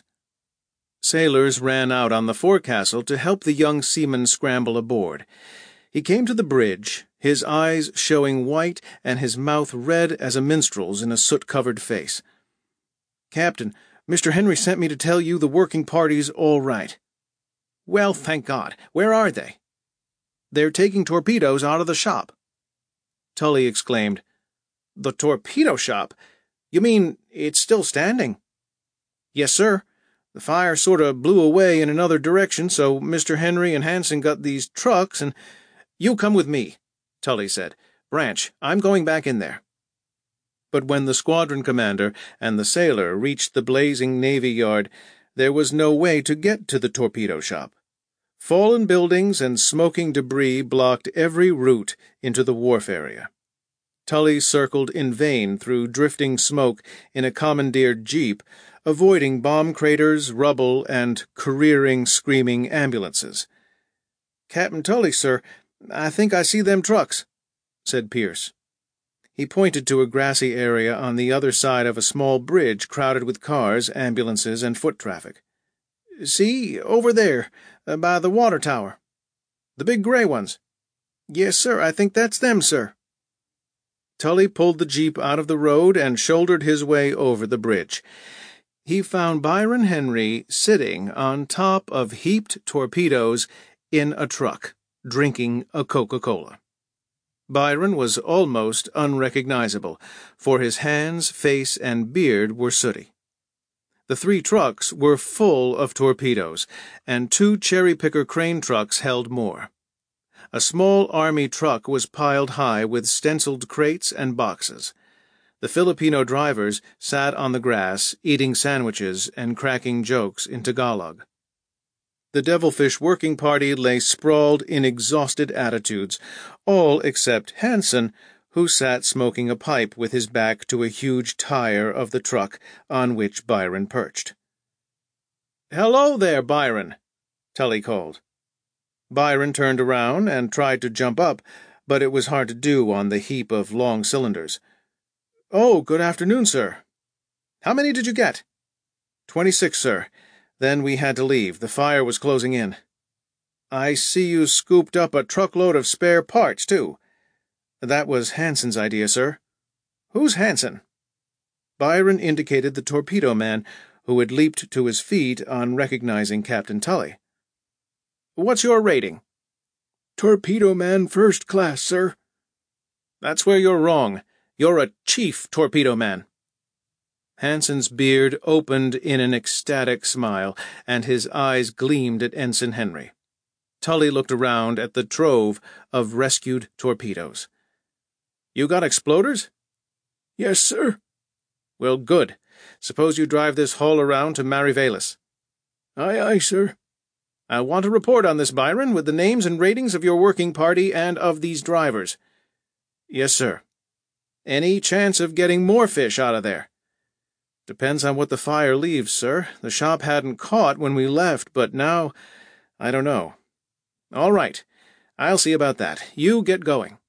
Sailors ran out on the forecastle to help the young seaman scramble aboard. He came to the bridge, his eyes showing white and his mouth red as a minstrel's in a soot-covered face. "Captain, Mister Henry sent me to tell you the working party's all right." "Well, thank God. Where are they?" "They're taking torpedoes out of the shop." Tully exclaimed, "The torpedo shop? You mean it's still standing?" "Yes, sir. The fire sort of blew away in another direction, so Mister Henry and Hanson got these trucks and—" "You come with me," Tully said. "Branch, I'm going back in there." But when the squadron commander and the sailor reached the blazing Navy Yard, there was no way to get to the torpedo shop. Fallen buildings and smoking debris blocked every route into the wharf area. Tully circled in vain through drifting smoke in a commandeered jeep, avoiding bomb craters, rubble, and careering, screaming ambulances. "Captain Tully, sir, I think I see them trucks," said Pierce. He pointed to a grassy area on the other side of a small bridge crowded with cars, ambulances, and foot traffic. "See, over there, uh, by the water tower. The big gray ones." "Yes, sir, I think that's them, sir." Tully pulled the jeep out of the road and shouldered his way over the bridge. He found Byron Henry sitting on top of heaped torpedoes in a truck, drinking a Coca-Cola. Byron was almost unrecognizable, for his hands, face, and beard were sooty. The three trucks were full of torpedoes, and two cherry-picker crane trucks held more. A small army truck was piled high with stenciled crates and boxes. The Filipino drivers sat on the grass, eating sandwiches and cracking jokes in Tagalog. The Devilfish working party lay sprawled in exhausted attitudes, all except Hanson, who sat smoking a pipe with his back to a huge tire of the truck on which Byron perched. "Hello there, Byron," Tully called. Byron turned around and tried to jump up, but it was hard to do on the heap of long cylinders. "Oh, good afternoon, sir." "How many did you get?" Twenty-six, sir. Then we had to leave. The fire was closing in." "I see you scooped up a truckload of spare parts, too." "That was Hanson's idea, sir." "Who's Hanson?" Byron indicated the torpedo man, who had leaped to his feet on recognizing Captain Tully. "What's your rating?" "Torpedo man first class, sir." "That's where you're wrong. You're a chief torpedo man." Hanson's beard opened in an ecstatic smile, and his eyes gleamed at Ensign Henry. Tully looked around at the trove of rescued torpedoes. "You got exploders?" "Yes, sir." "Well, good. Suppose you drive this hull around to Mariveles." "Aye, aye, sir." "I want a report on this, Byron, with the names and ratings of your working party and of these drivers." "Yes, sir." "Any chance of getting more fish out of there?" "Depends on what the fire leaves, sir. The shop hadn't caught when we left, but now, I don't know." "All right. I'll see about that. You get going."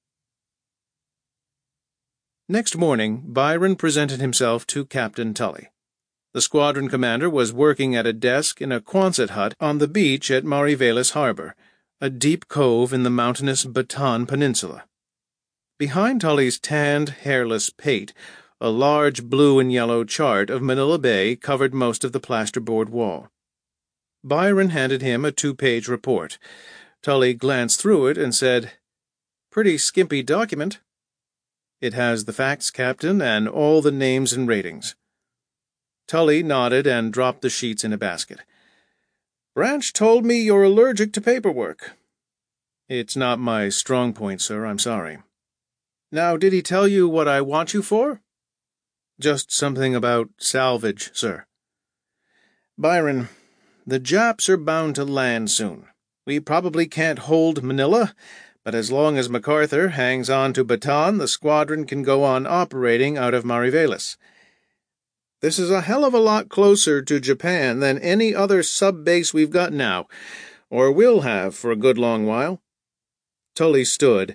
Next morning, Byron presented himself to Captain Tully. The squadron commander was working at a desk in a Quonset hut on the beach at Mariveles Harbor, a deep cove in the mountainous Bataan Peninsula. Behind Tully's tanned, hairless pate, a large blue and yellow chart of Manila Bay covered most of the plasterboard wall. Byron handed him a two-page report. Tully glanced through it and said, "Pretty skimpy document." "It has the facts, Captain, and all the names and ratings." Tully nodded and dropped the sheets in a basket. "Branch told me you're allergic to paperwork." "It's not my strong point, sir. I'm sorry." "Now, did he tell you what I want you for?" "Just something about salvage, sir." "Byron, the Japs are bound to land soon. We probably can't hold Manila, but as long as MacArthur hangs on to Bataan, the squadron can go on operating out of Mariveles. This is a hell of a lot closer to Japan than any other sub-base we've got now, or will have for a good long while." Tully stood,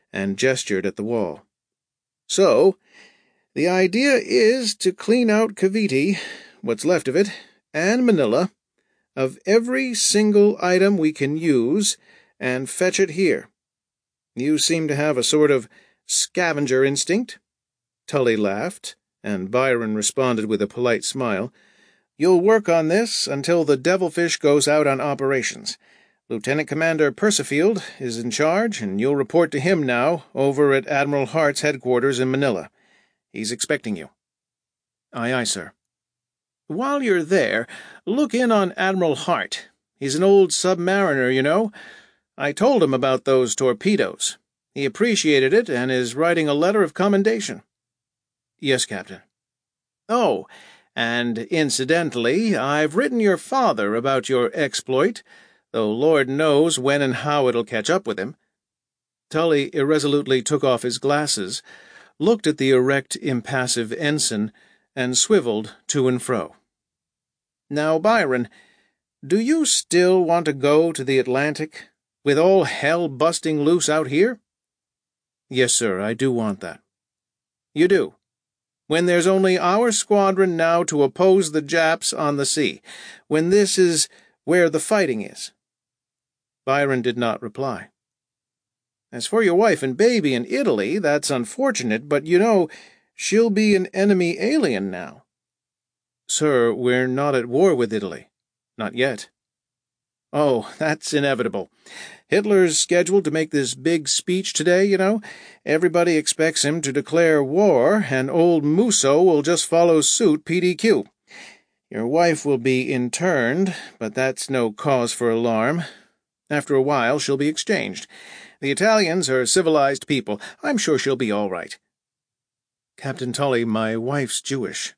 and gestured at the wall. "So, the idea is to clean out Cavite, what's left of it, and Manila, of every single item we can use, and fetch it here. You seem to have a sort of scavenger instinct." Tully laughed, and Byron responded with a polite smile. "You'll work on this until the Devilfish goes out on operations. Lieutenant Commander Percifield is in charge, and you'll report to him now over at Admiral Hart's headquarters in Manila. He's expecting you." "Aye, aye, sir." "While you're there, look in on Admiral Hart. He's an old submariner, you know. I told him about those torpedoes. He appreciated it and is writing a letter of commendation." "Yes, Captain." "Oh, and incidentally, I've written your father about your exploit, though Lord knows when and how it'll catch up with him." Tully irresolutely took off his glasses, looked at the erect, impassive ensign, and swiveled to and fro. "Now, Byron, do you still want to go to the Atlantic, with all hell busting loose out here?" "Yes, sir, I do want that." "You do? When there's only our squadron now to oppose the Japs on the sea, when this is where the fighting is?" Byron did not reply. "As for your wife and baby in Italy, that's unfortunate, but, you know, she'll be an enemy alien now." "Sir, we're not at war with Italy. Not yet." "Oh, that's inevitable. Hitler's scheduled to make this big speech today, you know. Everybody expects him to declare war, and old Musso will just follow suit P D Q. Your wife will be interned, but that's no cause for alarm. After a while she'll be exchanged. The Italians are civilized people. I'm sure she'll be all right." "Captain Tully, my wife's Jewish."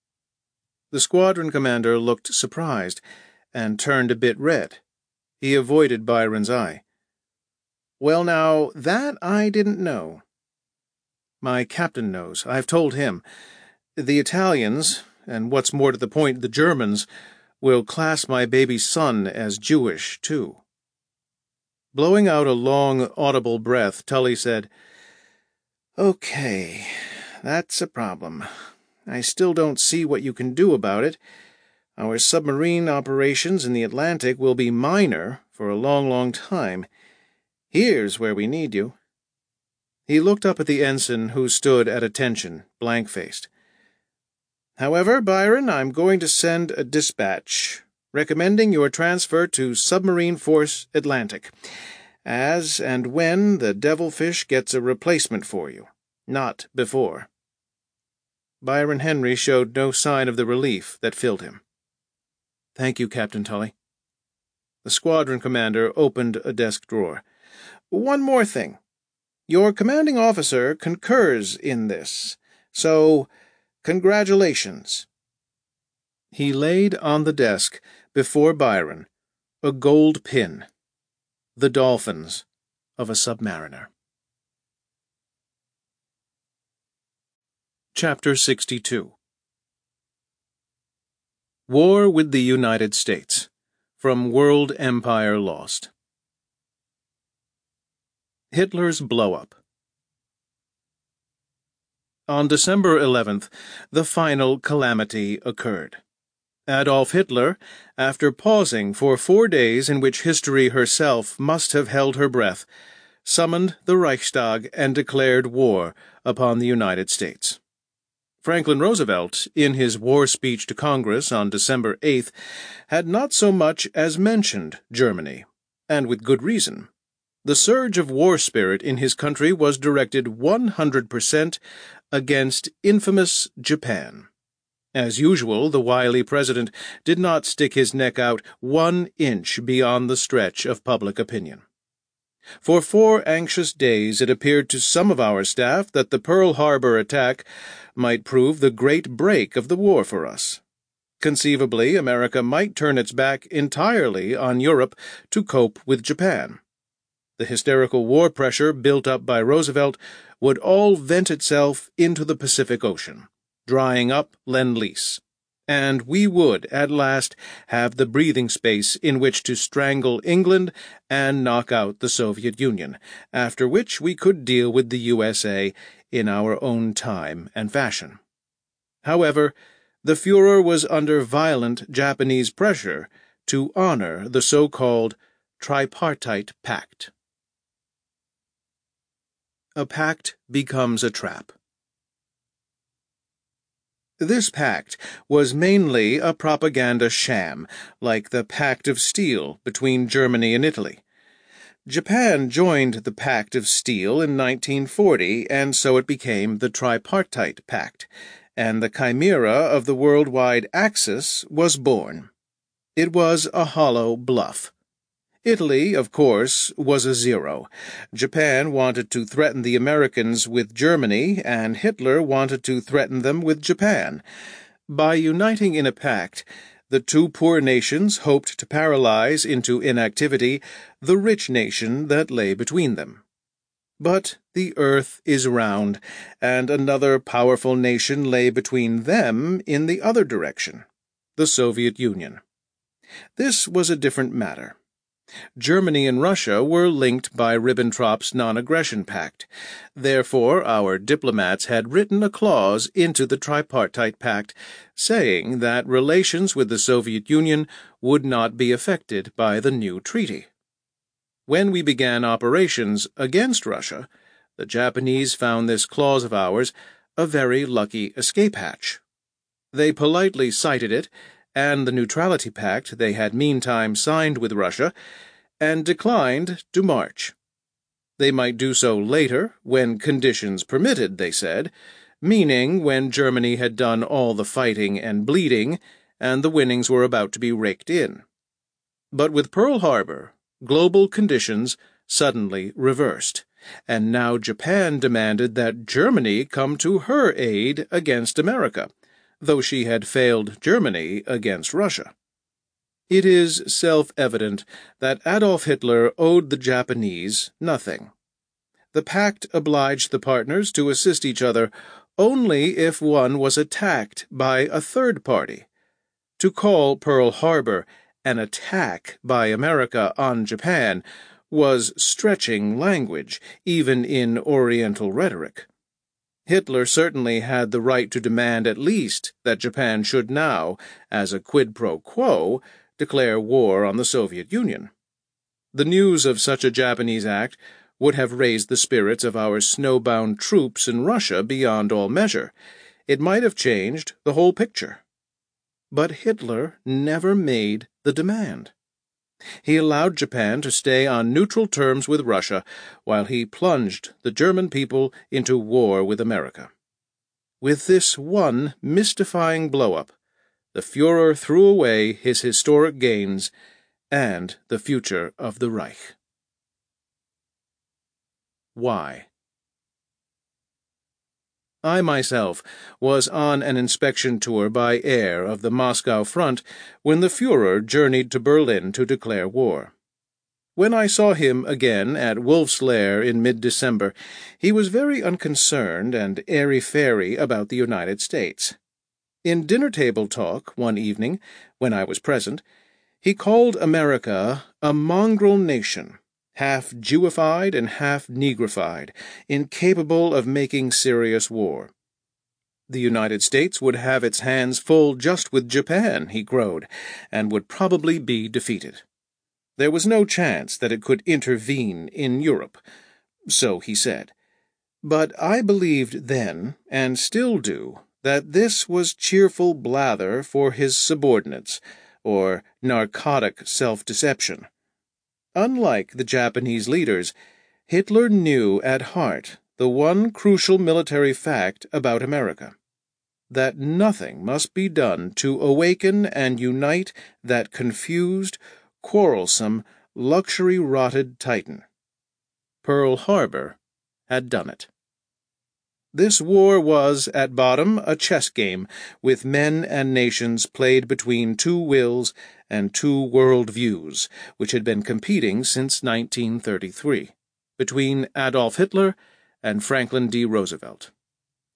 The squadron commander looked surprised, and turned a bit red. He avoided Byron's eye. "Well, now, that I didn't know." "My captain knows. I've told him. The Italians, and what's more to the point, the Germans, will class my baby son as Jewish, too." Blowing out a long, audible breath, Tully said, "Okay, that's a problem. I still don't see what you can do about it. Our submarine operations in the Atlantic will be minor for a long, long time. Here's where we need you." He looked up at the ensign, who stood at attention, blank-faced. "However, Byron, I'm going to send a dispatch recommending your transfer to Submarine Force Atlantic, as and when the Devilfish gets a replacement for you, not before." Byron Henry showed no sign of the relief that filled him. "Thank you, Captain Tully." The squadron commander opened a desk drawer. "One more thing. Your commanding officer concurs in this, so congratulations." He laid on the desk before Byron a gold pin, the dolphins of a submariner. Chapter sixty-two. War with the United States. From World Empire Lost. Hitler's blow-up. On December eleventh, the final calamity occurred. Adolf Hitler, after pausing for four days in which history herself must have held her breath, summoned the Reichstag and declared war upon the United States. Franklin Roosevelt, in his war speech to Congress on December eighth, had not so much as mentioned Germany, and with good reason. The surge of war spirit in his country was directed one hundred percent against infamous Japan. As usual, the wily president did not stick his neck out one inch beyond the stretch of public opinion. For four anxious days it appeared to some of our staff that the Pearl Harbor attack might prove the great break of the war for us. Conceivably, America might turn its back entirely on Europe to cope with Japan. The hysterical war pressure built up by Roosevelt would all vent itself into the Pacific Ocean, drying up Lend-Lease. and we would, at last, have the breathing space in which to strangle England and knock out the Soviet Union, after which we could deal with the U S A in our own time and fashion. However, the Führer was under violent Japanese pressure to honor the so-called Tripartite Pact. A pact becomes a trap. This pact was mainly a propaganda sham, like the Pact of Steel between Germany and Italy. Japan joined the Pact of Steel in nineteen forty, and so it became the Tripartite Pact, and the chimera of the worldwide Axis was born. It was a hollow bluff. Italy, of course, was a zero. Japan wanted to threaten the Americans with Germany, and Hitler wanted to threaten them with Japan. By uniting in a pact, the two poor nations hoped to paralyze into inactivity the rich nation that lay between them. But the earth is round, and another powerful nation lay between them in the other direction, the Soviet Union. This was a different matter. Germany and Russia were linked by Ribbentrop's non-aggression pact. Therefore, our diplomats had written a clause into the Tripartite Pact saying that relations with the Soviet Union would not be affected by the new treaty. When we began operations against Russia, the Japanese found this clause of ours a very lucky escape hatch. They politely cited it and the neutrality pact they had meantime signed with Russia, and declined to march. They might do so later, when conditions permitted, they said, meaning when Germany had done all the fighting and bleeding, and the winnings were about to be raked in. But with Pearl Harbor, global conditions suddenly reversed, and now Japan demanded that Germany come to her aid against America, though she had failed Germany against Russia. It is self-evident that Adolf Hitler owed the Japanese nothing. The pact obliged the partners to assist each other only if one was attacked by a third party. To call Pearl Harbor an attack by America on Japan was stretching language, even in Oriental rhetoric. Hitler certainly had the right to demand at least that Japan should now, as a quid pro quo, declare war on the Soviet Union. The news of such a Japanese act would have raised the spirits of our snowbound troops in Russia beyond all measure. It might have changed the whole picture. But Hitler never made the demand. He allowed Japan to stay on neutral terms with Russia while he plunged the German people into war with America. With this one mystifying blow-up, the Führer threw away his historic gains and the future of the Reich. Why? I myself was on an inspection tour by air of the Moscow front when the Führer journeyed to Berlin to declare war. When I saw him again at Wolf's Lair in mid-December, he was very unconcerned and airy-fairy about the United States. In dinner-table talk one evening, when I was present, he called America a mongrel nation, half Jewified and half Negrified, incapable of making serious war. The United States would have its hands full just with Japan, he crowed, and would probably be defeated. There was no chance that it could intervene in Europe, so he said. But I believed then, and still do, that this was cheerful blather for his subordinates, or narcotic self-deception. Unlike the Japanese leaders, Hitler knew at heart the one crucial military fact about America, that nothing must be done to awaken and unite that confused, quarrelsome, luxury-rotted Titan. Pearl Harbor had done it. This war was, at bottom, a chess game, with men and nations played between two wills and two world views, which had been competing since nineteen thirty-three, between Adolf Hitler and Franklin D. Roosevelt.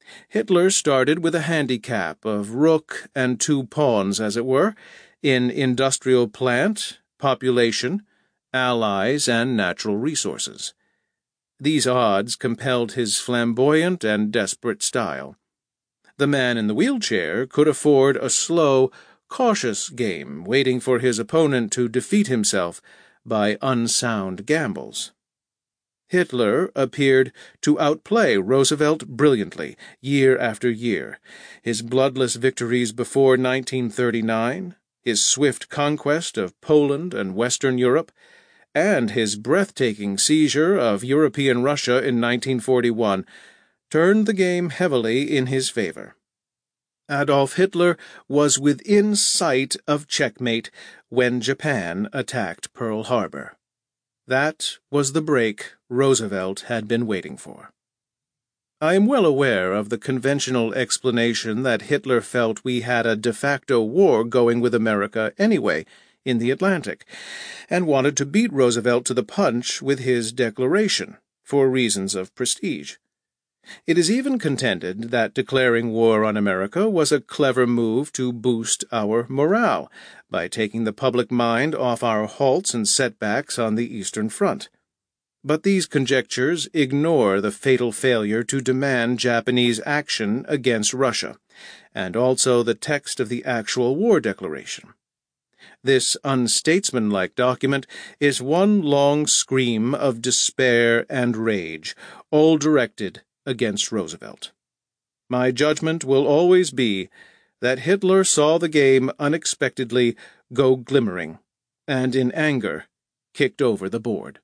Hitler started with a handicap of rook and two pawns, as it were, in industrial plant, population, allies, and natural resources. These odds compelled his flamboyant and desperate style. The man in the wheelchair could afford a slow, cautious game, waiting for his opponent to defeat himself by unsound gambles. Hitler appeared to outplay Roosevelt brilliantly, year after year. His bloodless victories before nineteen thirty-nine, his swift conquest of Poland and Western Europe, and his breathtaking seizure of European Russia in nineteen forty-one turned the game heavily in his favor. Adolf Hitler was within sight of checkmate when Japan attacked Pearl Harbor. That was the break Roosevelt had been waiting for. I am well aware of the conventional explanation that Hitler felt we had a de facto war going with America anyway in the Atlantic, and wanted to beat Roosevelt to the punch with his declaration, for reasons of prestige. It is even contended that declaring war on America was a clever move to boost our morale by taking the public mind off our halts and setbacks on the Eastern Front. But these conjectures ignore the fatal failure to demand Japanese action against Russia, and also the text of the actual war declaration. This unstatesmanlike document is one long scream of despair and rage, all directed against Roosevelt. My judgment will always be that Hitler saw the game unexpectedly go glimmering, and in anger kicked over the board.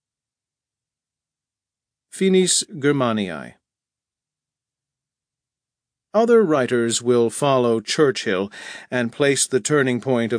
Finis Germaniae. Other writers will follow Churchill and place the turning point of